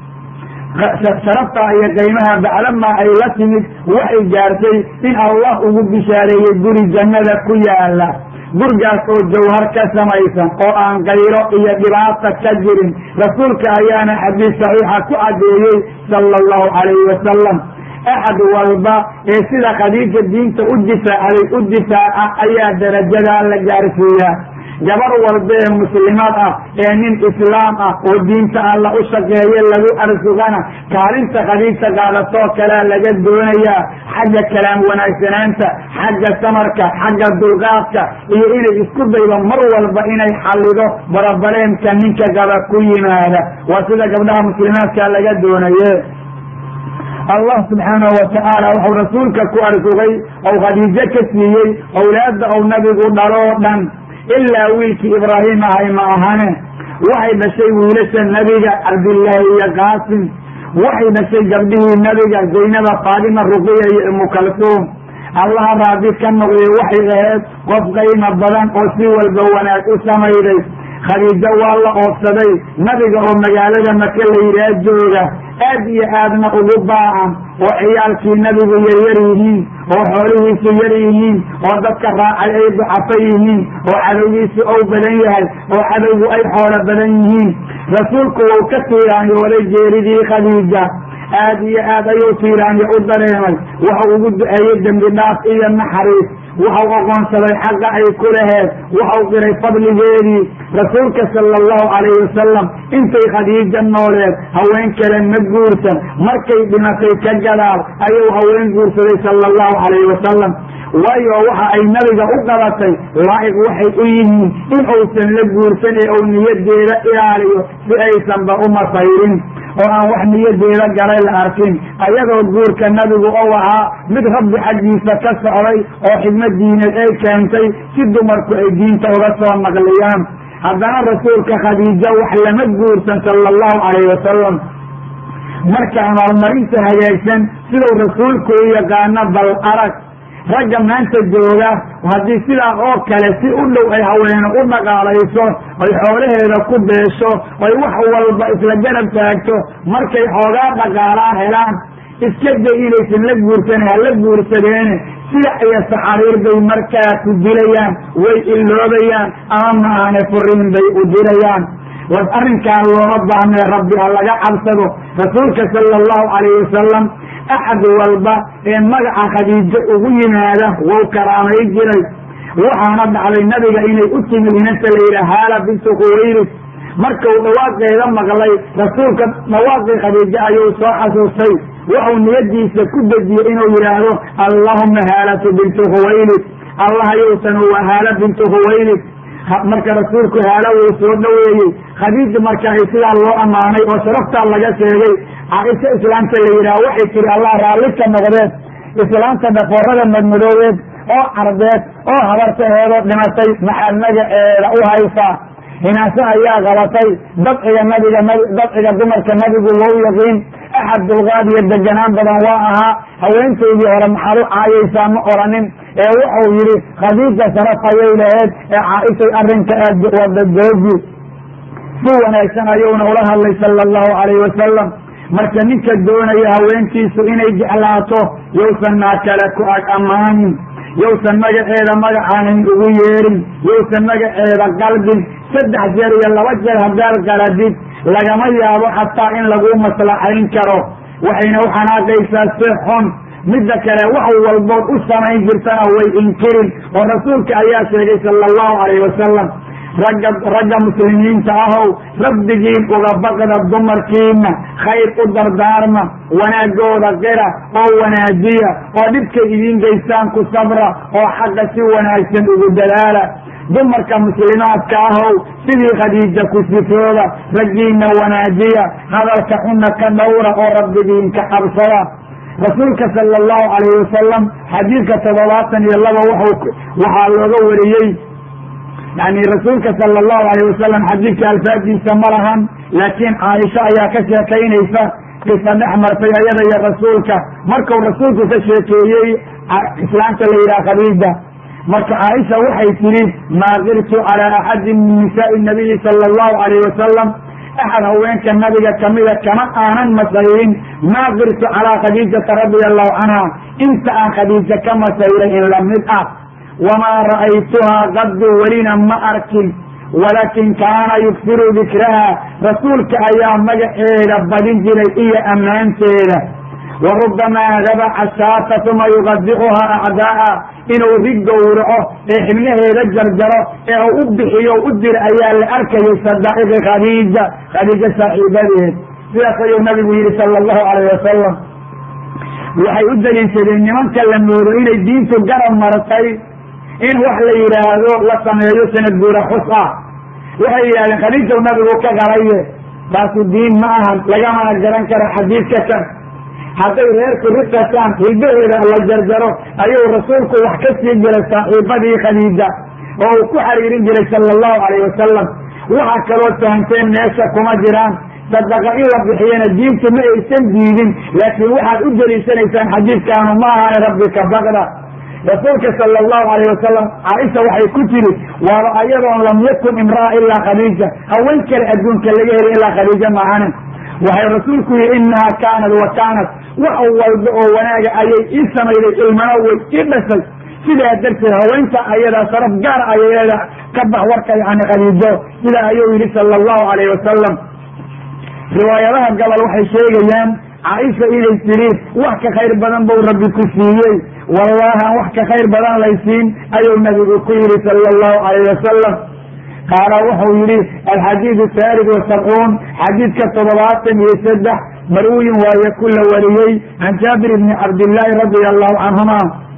sharaftaa iyo qiimaha baclamaa ay la timid waxay gaartay in allah ugu bishaareeyey guri jannada ku yaala gurigaas oo jawhar ka samaysan oo aan qayro iyo dhibaata ka jirin rasuulka ayaana xadiis saxiixa ku caddeeyey sala allahu calayhi wasalam axad walba ee sida khadiija diinta u difaacday u difaaca ayaa darajadaa la gaarsiiyaa gabar walba ee muslimaad ah ee nin islaam ah oo diinta alla u shaqeeye lagu arsugana kaalinta khadiija qaadatoo kalea laga doonayaa xagga kalaam wanaagsanaanta xagga samarka xagga dulqaadka iyo inay isku daydo mar walba inay xallido barabaleemka ninka gaba ku yimaada waa sida gabdhaha muslimaadka laga doonaye allah subxaanahu watacaala wuxuu rasuulka ku arsugay ou khadiijo ka siiyey awlaadda ou nabigu dhaloo dhan ilaa wiilkii ibraahim ahay ma ahane waxay dhashay wiilasha nebiga cabdillaahi iyo qaasim waxay dhashay gabdhihii nebiga zaynaba faadima ruqiya iyo umu kalsuum allaha raadi ka noqday waxay ahayd qof qiimo badan oo si walba wanaag u samayday khadiijo waa la oobsaday nabiga oo magaalada maka la yidhaah jooga aad iyo aadna ugu baacan oo ciyaalkii nabigu yaryar yihiin oo xoolihiisu yar yihiin oo dadka raacay ay ducafo yihiin oo cadowgiisu ou badan yahay oo cadowgu ay xoolo badan yihiin rasuulku wuu ka tiiraanyooday jeeridii khadiija aad iyo aad ayuu tiiraanyo u dareemay waxau ugu duceeyey dembi dhaaf iyo naxariis waxau oqoonsaday xaqa ay ku laheed waxau qiray fadligeedii rasuulka sala allahu calayhi wasalam intay khadiija nooleed haween kale ma guursan markay dhimatay ka gadaal ayuu haween guursaday sala allahu calayhi wasalam waayo waxa ay nabiga u qabatay laa'iq waxay u yihiin in uusan la guursan ee uu niyadeeda ilaaliyo si aysanba u masayrin oo aan wax niyadeeda galay la arkin ayadoo guurka nabigu ou ahaa mid rabbi xaggiisa ka socday oo xidmad diineed ay keentay si dumarku ay diinta uga soo naqliyaan haddana rasuulka khadiijo wax lama guursan sala allahu calayhi wasalam marka amaalmarinta hagaagsan siduu rasuulku u yaqaano bal arag ragga maanta jooga haddii sidaa oo kale si u dhow ay haweene u dhaqaalayso oy xoolaheeda ku beesho oy wax walba isla garab taagto markay xoogaa dhaqaalaa helaan iska day inaysan la guursan hala guursadeene sida iyo saxariir bay markaa ku dilayaan way iloobayaan ama maahane furiin bay u dirayaan war arrinkaan looma baahnee rabbi ha laga cabsado rasuulka sala allahu calayhi wasalam axad walba ee magaca khadiijo ugu yimaada wou karaamay jiray waxaana dhacday nabiga inay u timid inanta la yidhaha haala bintu khuwaylid markuu dhawaaqeeda maqlay rasuulka dhawaaqii khadiijo ayuu soo xasuustay wuxuu niyadiisa ku dejiyey inuu yidhaahdo allahuma haalatu bintu khuwaylid allah ayuusan waa haala bintu khuwaylid marka rasuulku haala wuu soo dhaweeyey khadiija marka ay sidaa loo ammaanay oo sharaftaa laga sheegay caaisha islaamta la yidhaha waxay tiri allah raalli ka noqdeed islaamta dhafoorada madmadoobeed oo carbeed oo habartaheedoo dhimatay maxaad magaceeda u haysaa hinaase ayaa qabatay dabciga nabiga dabciga dumarka nabigu wou yaqiin axad dulqaad iyo deganaan badan waa ahaa haweenteydii hore maxaad u caayaysaa ma oranin ee wuxuu yidhi khadiija sharaf ayay laheed ee caaishay arrinka aad wadadoogi si wanaagsan ayuuna ula hadlay sala allahu calayhi wasalam marka ninka doonaya haweentiisu inay jeclaato yowsan naa kale ku ag ammaanin yowsan magaceeda magacaanin ugu yeerin yowsan magaceeda qalbin saddex jeer iyo laba jeer haddaad qaladid lagama yaabo xataa in lagu maslaxayn karo waxayna u xanaaqaysaa si xun midda kale wax walbood u samayn jirtana way inkirin oo rasuulka ayaa sheegay sala allahu calayhi wasalam ragga ragga muslimiinta ahow rabbigiin uga baqda dumarkiina khayr u dardaarma wanaagooda qira oo wanaajiya oo dhibka idin geystaan ku sabra oo xaqa si wanaagsan ugu dadaala dumarka muslimaadka ahow sidii khadiija ku sifooda raggiina wanaajiya hadalka xunna ka dhowra oo rabbigiin ka cabsada rasuulka sala allahu calayhi wasalam xadiidka toddobaatan iyo laba waxaa looga wariyey yani rasuulka sala allahu alayh wasalam xadiidka alfaadiisa ma lahan laakiin caaisha ayaa ka sheekaynaysa qisa dhex martay ayada iyo rasuulka markuu rasuulku ka sheekeeyey islaamta la yidhaha khadiija marka caaisha waxay tidhi maa qirtu calaa axadin min nisaai nabiyi sala allahu alayh wasalam axad haweenka nabiga kamida kama aanan masayrin maa qirtu calaa khadiijata radia allahu canha inta aan khadiija ka masayray in lamid ah wamaa ra'aytuhaa qaddu welina ma arkin walaakin kaana yugfiru dikraha rasuulka ayaa magaceeda badin jiray iyo ammaanteeda wa rubamaa dabaxa shaata uma yugadicuhaa acdaa'a inuu rig gowraco ee xibnaheeda jarjaro ee u u bixiyo u dira ayaa la arkayay sadaa'iqi khadiija khadiija saaxiibadeed sidaas ayuu nabigu yihi sala allahu calayh wasalam waxay u daliishadeen nimanka la moodo inay diintu garab martay in wax la yidhaahdo la sameeyo sanad guura xus ah waxay yidhahdeen khadiijow nabigu ka qaraye taasu diin ma ahan lagamana garan karo xadiidka kan hadday reerku riqasaan hilbaheeda la jarjaro ayuu rasuulku wax ka sii jiray saaxiibadii khadiija oo uu ku xariirin jiray sala allahu calayh wasalam waxaa kaloo fahamteen meesha kuma jiraan sadaqa in la bixiyana diintu ma aysan diidin laakiin waxaad u deliishanaysaan xadiidkaanu ma ahane rabbi ka baqda rasuulka sala allahu alayh wasalam caaisha waxay ku tiri waaba ayadoon lam yakun imra'a ilaa khadiija haween kale adduunka laga heli ilaa khadiija maahanin waxay rasuulku yihi inahaa kaanad wa kaanat wax walba oo wanaaga ayay ii samayday ilmana way ii dhashay sidaa darteed haweenta ayadaa sharaf gaar ayaeeda ka bax warka yani khadiijo sidaa ayuu yihi sala allahu alayh wasalam riwaayadaha gabal waxay sheegayaan caaisha inay tiri wax ka khayr badan buu rabbi ku siiyey wallahan wax ka khayr badan laysiin ayuu nabigu ku yihi sala allahu alayh wasalam qaala wuxuu yihi alxadiidu thaalitث وasabcuun xadiidka toddobaatan iyo saddex marwiyin waaye ku la wariyey can jaabir bni cabdillaahi radia allahu canhuma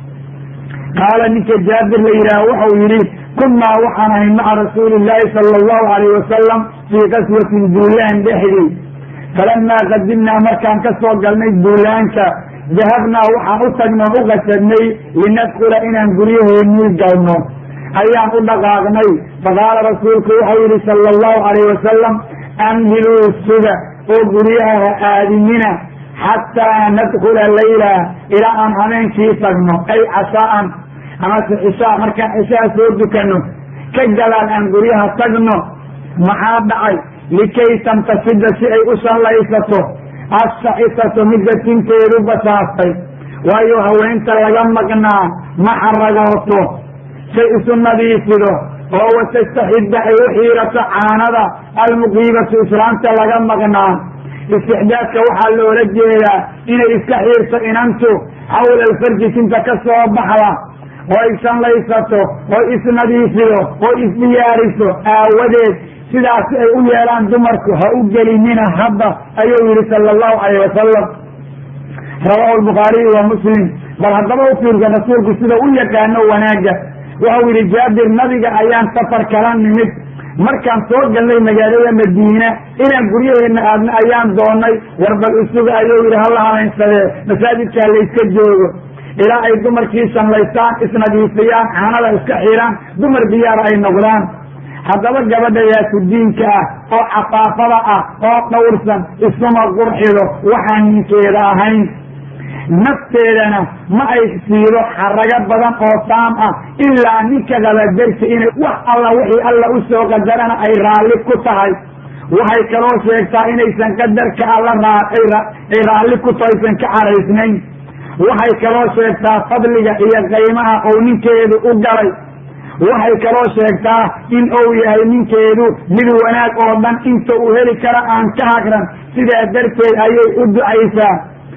qaala ninka jaabir la yidhaah wuxuu yihi kunnaa waxaan ahay maca rasuuli illaahi sala allahu alayh wasalam fii qaswatin duulaan dhexdii falamaa qadimnaa markaan ka soo galnay duulaanka dahabnaa waxaan u tagnoon u qasadnay linadkula inaan guryaheennii galno ayaan u dhaqaaqnay faqaala rasuulku wuxuu yihi sala allahu alayh wasalam amhiluu suga oo guryaha ha aadinina xataa nadkula layla ilaa aan habeenkii tagno ay cashaa'an amase cishaa markaan cishaha soo dukano ka gadaal aan guryaha tagno maxaa dhacay likay tamtasida si ay u shallaysato ashaxisatu midda tinteedu bashaastay waayo haweenta laga maqnaa ma xaragooto say isu nadiifido oo watastaxidda ay u xiirato caanada almuqiibatu islaamta laga maqnaa istixdaadka waxaa loola jeedaa inay iska xiirto inantu xawla alfarji tinta ka soo baxda oo ay shallaysato oo isnadiifido oo isdiyaariso aawadeed sidaasi ay u yeelaan dumarku ha u gelinina hadda ayuu yihi sala allahu calayh wasalam rawaahu albukhaariyu wa muslim bal haddaba u fiirsa rasuulku sida u yaqaano wanaagga waxau yihi jaabir nabiga ayaan safar kala nimid markaan soo galnay magaalada madiina inaan guryaheena aadna ayaan doonay warbal isuga ayuu yihi hala habaynsadee masaajidkaa layska joogo ilaa ay dumarkii shanlaystaan isnadiifiyaan caanada iska xiraan dumar diyaara ay noqdaan haddaba gabadha yaasudiinka ah oo cafaafada ah oo dhowrsan isuma qurxido waxaan ninkeeda ahayn nafteedana ma ay siido xarago badan oo taam ah ilaa ninka qabadarsi inay wax alla wixii alla u soo qadarana ay raalli ku tahay waxay kaloo sheegtaa inaysan qadarka alla ay raalli ku tahay aysan ka caraysnayn waxay kaloo sheegtaa fadliga iyo qiimaha ou ninkeedu u galay waxay kaloo sheegtaa in uu yahay ninkeedu mid wanaag oo dhan inta uu heli kara aan ka hagran sidaa darteed ayay u ducaysaa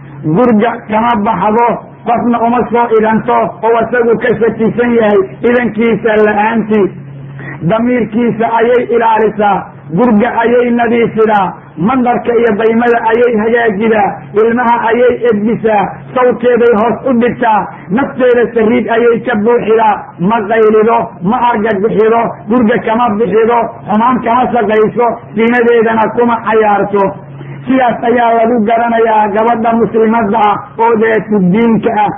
gurga kama baxdo qofna uma soo idanto oo isagu ka shakisan yahay idankiisa la-aantii damiirkiisa ayay ilaalisaa, gurga ayay nadiifidaa, mandarka iyo daymada ayay hagaajidaa, ilmaha ayay edbisaa, sawkeeday hoos u dhigtaa, nafteeda sariid ayay ka buuxidaa, ma qaylido, ma argagixido, gurga kama bixido, xumaan kama shaqayso, siinadeedana kuma cayaarto. sidaas ayaa lagu garanayaa gabadha muslimadda ah oo deetu diinka ah.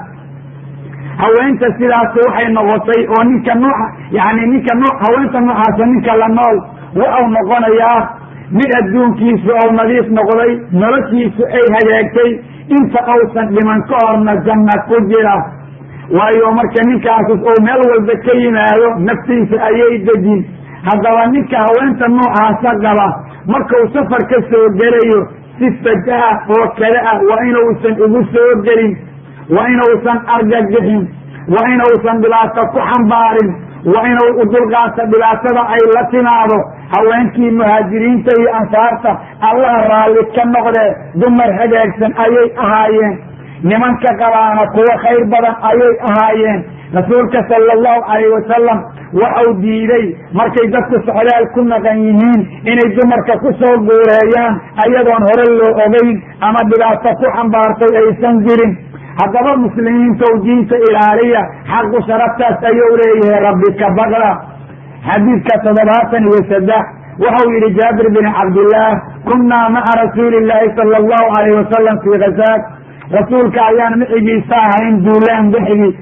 haweenta sidaas waxay noqotay oo ninka nooca yani ninka noo haweenta noocaasa ninka la nool waxau noqonayaa mid adduunkiisu ou nadiif noqday, noloshiisu ay hagaagtay, inta ausan dhiman ka horna janna ku jira. waayo marka ninkaasus oo meel walba ka yimaado naftiisa ayay dejin. haddaba ninka haweenta noocaasa qaba markau safar ka soo gelayo si fajaa oo kale ah waa inuusan ugu soo gelin, waa inuusan argagixin, waa inuusan dhibaato ku xambaarin, waa inuu u dulqaata dhibaatada ay la timaado. haweenkii muhaajiriinta iyo ansaarta allah raalli ka noqdee dumar hagaagsan ayay ahaayeen, nimanka qabaana kuwa khayr badan ayay ahaayeen. rasuulka sala allahu calayhi wasalam waxau diiday markay dadku socdaal ku naqan yihiin inay dumarka ku soo guureeyaan ayadoon hore loo ogeyn ama dhibaato ku xambaartay aysan jirin. haddaba muslimiintow diinta ilaaliya, xaqu sharaftaas ayuu leeyahay, rabbi ka baqda. xadiidka toddobaatan iyo saddex waxau yidhi jaabir bin cabdillaah, kunnaa maca rasuuli illaahi sala allahu calayhi wasalam fii ghazaat, rasuulka ayaan micigiisa ahayn duulaan bixigi.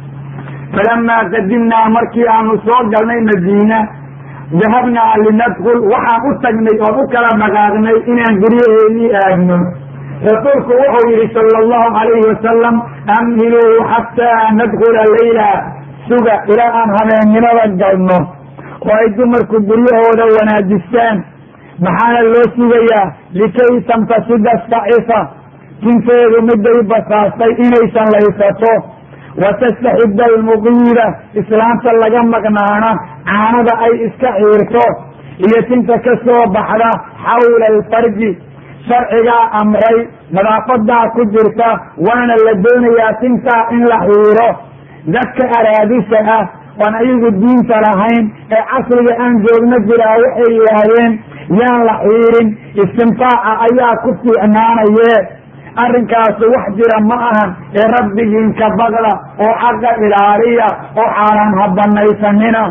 falamaa qadimnaa markii aanu soo galnay madiina, dahabnaa linadkul waxaan u tagnay oon u kala dhaqaaqnay inaan guryaheennii aagno. rasuulku wuxuu yidhi sala allahu calayhi wasalam, amhiluu xataa nadkula layla, suga ilaa aan habeennimada galno oo ay dumarku guryahooda wanaajistaan. maxaana loo sugayaa? likay tamtasida sacifa, tinteedu miday basaastay inaysan laysato, watastaxida almuqiida, islaamta laga maqnaana caanada ay iska xiirto, iyo tinta ka soo baxda xawla alfarji. sharcigaa amray, nadaafadaa ku jirta, waana la doonayaa tintaa in la xiiro. dadka araadisa ah oon ayagu diinta lahayn ee casriga aan joogno jiraa waxay yidhaahdeen yaan la xiirin, istimtaaca ayaa ku fiicnaanaye. arrinkaasu wax jira ma ahan ee rabbigiinka baqda oo xaqa ilaaliya oo xaaraan ha banaysanina.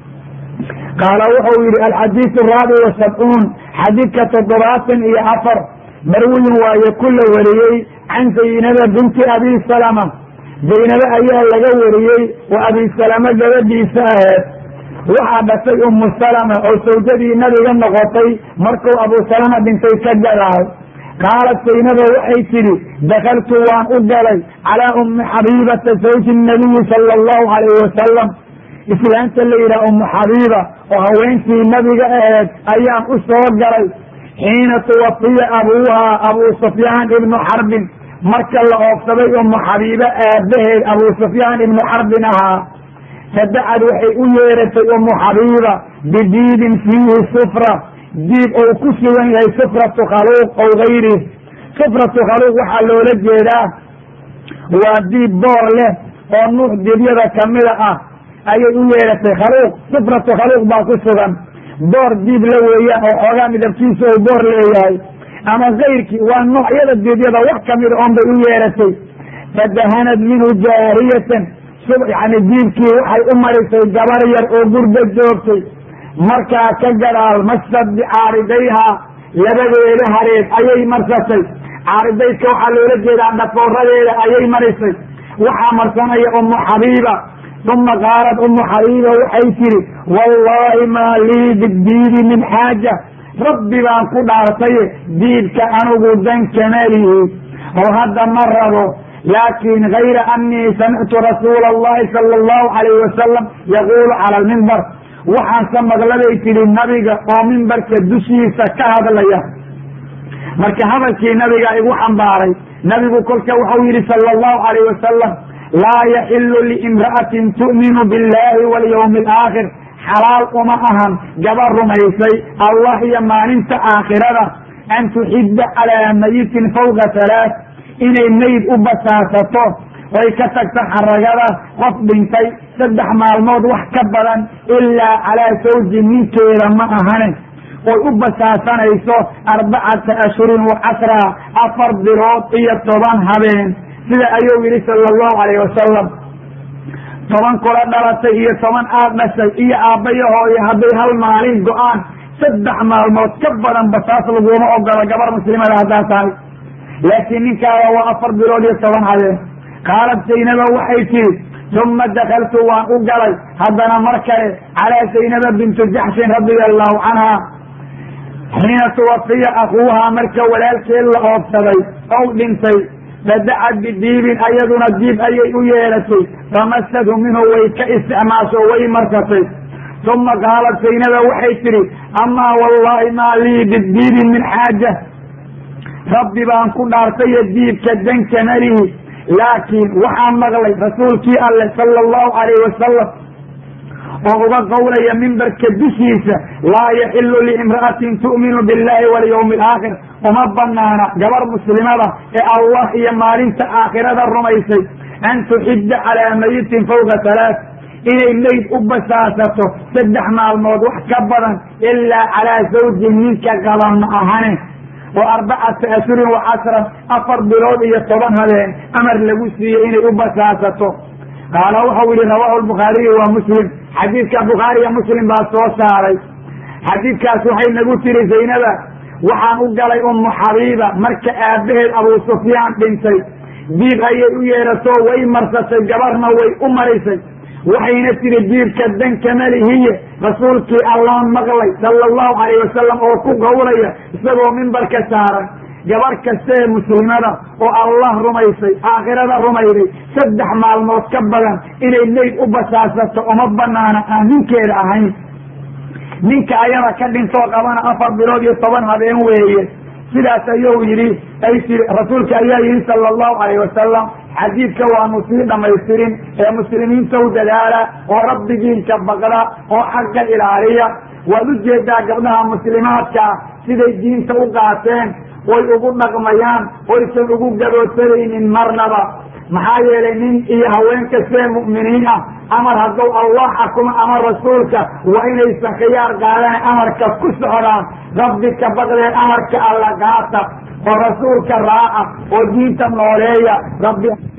qaala wuxuu yidhi alxadiidu araabic wasabcuun, xadiidka toddobaatan iyo afar, marwiyin waaye ku la wariyey can zaynaba binti abi salama. zaynaba ayaa laga wariyey oo abi salama gabadhiisa aheed. waxaa dhashay umu salama oo sawjadii nabiga noqotay markuu abu salama dhintay ka gadaal. qaalat zaynaba waxay tidhi, dakaltu waan u galay calaa ummi xabiibata zawji nabiyi sala allahu calayhi wasalam. islaanta la yidhaha umu xabiiba oo haweenkii nabiga aheed ayaan u soo galay xiina tuwafiya abuuhaa abuu sufyaan ibnu xarbin, marka la oofsaday umu xabiiba aabaheed abuu sufyaan ibnu xarbin ahaa. fadacad waxay u yeeratay umu xabiiba bidiibin fiihi sufra, diib ou ku sugan yahay sufratu khaluuq ow gayri. sufratu khaluuq waxaa loola jeedaa waa diib boor leh oo nuuc diibyada kamida ah ayay u yeeratay. khaluuq sufratu khaluuq baa ku sugan, boor diib la weeyaan oo xoogaa midabkiisa ou boor leeyahay, ama kayrkii waa noocyada diibyada wax kamida oon bay u yeeratay. fadahanad minhu jaariyatan, yani diibkii waxay u marisay gabar yar oo gurga joogtay. markaa ka gadaal masad bicaaridayhaa, labadeeda hareed ayay marsatay. caaridaydka waxaa loola jeedaa dhafooradeeda ayay marisay. waxaa marsanaya umu xabiiba. uma qaalad umu xabiiba waxay tidhi, wallaahi maa lii bidiibi min xaaja, rabbi baan ku dhaartaye diibka anigu dan kama lihi oo hadda ma rabo, laakin gayra anii samictu rasuula allahi sala allahu calayhi wasalam yaquulu cala almimbar, waxaanse maqladay tidhi nabiga oo mimbarka dushiisa ka hadlaya. marka hadalkii nabiga igu xambaaray. nabigu kolka wuxuu yidhi sala allahu calayhi wasalam, laa yaxilu liimra'atin tu'minu billahi walyawmi alaakhir, xalaal uma ahan gabar rumaysay allah iyo maalinta aakhirada, an tuxidda calaa mayitin fawqa halaath, inay mayd u basaasato way ka tagta xaragada qof dhintay saddex maalmood wax ka badan ilaa calaa sawji ninkeeda ma ahane oy u basaasanayso arbacata ashhurin wa casra afar bilood iyo toban habeen sida ayuu yidhi sala allahu calayhi wasalam toban kula dhalatay iyo toban aad dhashay iyo aabbayahooyo hadday hal maalin go-aan saddex maalmood ka badan basaas laguma ogola gabar muslimada haddaa tahay laakiin ninkaada waa afar bilood iyo toban habeen qaalad zaynaba waxay tihi uma dakaltu waan u galay haddana mar kale calaa zaynaba bintu jaxshin radia allahu canha xiina tuwafiya akuuhaa marka walaalkeed la oobsaday ow dhintay fadacad bidiibin ayaduna diib ayay u yeelatay famassadhu minhu way ka isticmaasho way marsatay uma qaalat zaynaba waxay tidhi amaa wallahi maa lii bidiibin min xaaja rabbi baan ku dhaartayo diibka danka malihi laakiin waxaan maqlay rasuulkii alle sala allahu calayhi wasalam oo uga qowlaya mimbarka dushiisa laa yaxilu liimra'atin tu'minu billahi walyawmi alaakhir uma banaana gabar muslimada ee allah iyo maalinta aakhirada rumaysay an tuxidda calaa mayitin fawqa halaath inay mayd u basaasato saddex maalmood wax ka badan ilaa calaa zawji ninka qaba ma ahane oo arbacata ashhurin wa casran afar bilood iyo toban habeen amar lagu siiyey inay u basaasato qaala wuxuu yihi rawaahu lbukhaariyu wa muslim xadiidka bukhaariya muslim baa soo saaray xadiidkaas waxay nagu tiri zaynaba waxaan u galay ummu xabiiba marka aabbaheed abuu sufyaan dhintay diib ayay u yeerato way marsatay gabarna way u marisay waxayna tiri diibka danka malihiye rasuulkii allah maqlay sala allahu calayhi wasalam oo ku qowlaya isagoo mimbarka saaran gabar kastee muslimada oo allah rumaysay aakhirada rumayday saddex maalmood ka badan inay mayd u basaasato uma banaana aan ninkeeda ahayn ninka ayada ka dhintoo qabana afar bilood iyo toban habeen weeye sidaas ayuu yidhi ay tii rasuulka ayaa yidhi sala allahu calayhi wasalam xadiidka waanu sii dhamaystirin ee muslimiinta u dadaala oo rabbigiinka baqda oo xaqa ilaaliya waad u jeedaa gabdhaha muslimaadkaa siday diinta u qaateen way ugu dhaqmayaan oysan ugu gaboodsanaynin marnaba maxaa yeelay nin iyo haween kastee mu'miniin ah amar hadduu allah xakumo ama rasuulka waa inaysan khiyaar qaadana amarka ku socdaan rabbi ka baqdeen amarka alla qaata oo rasuulka raaca oo diinta nooleeya rabbi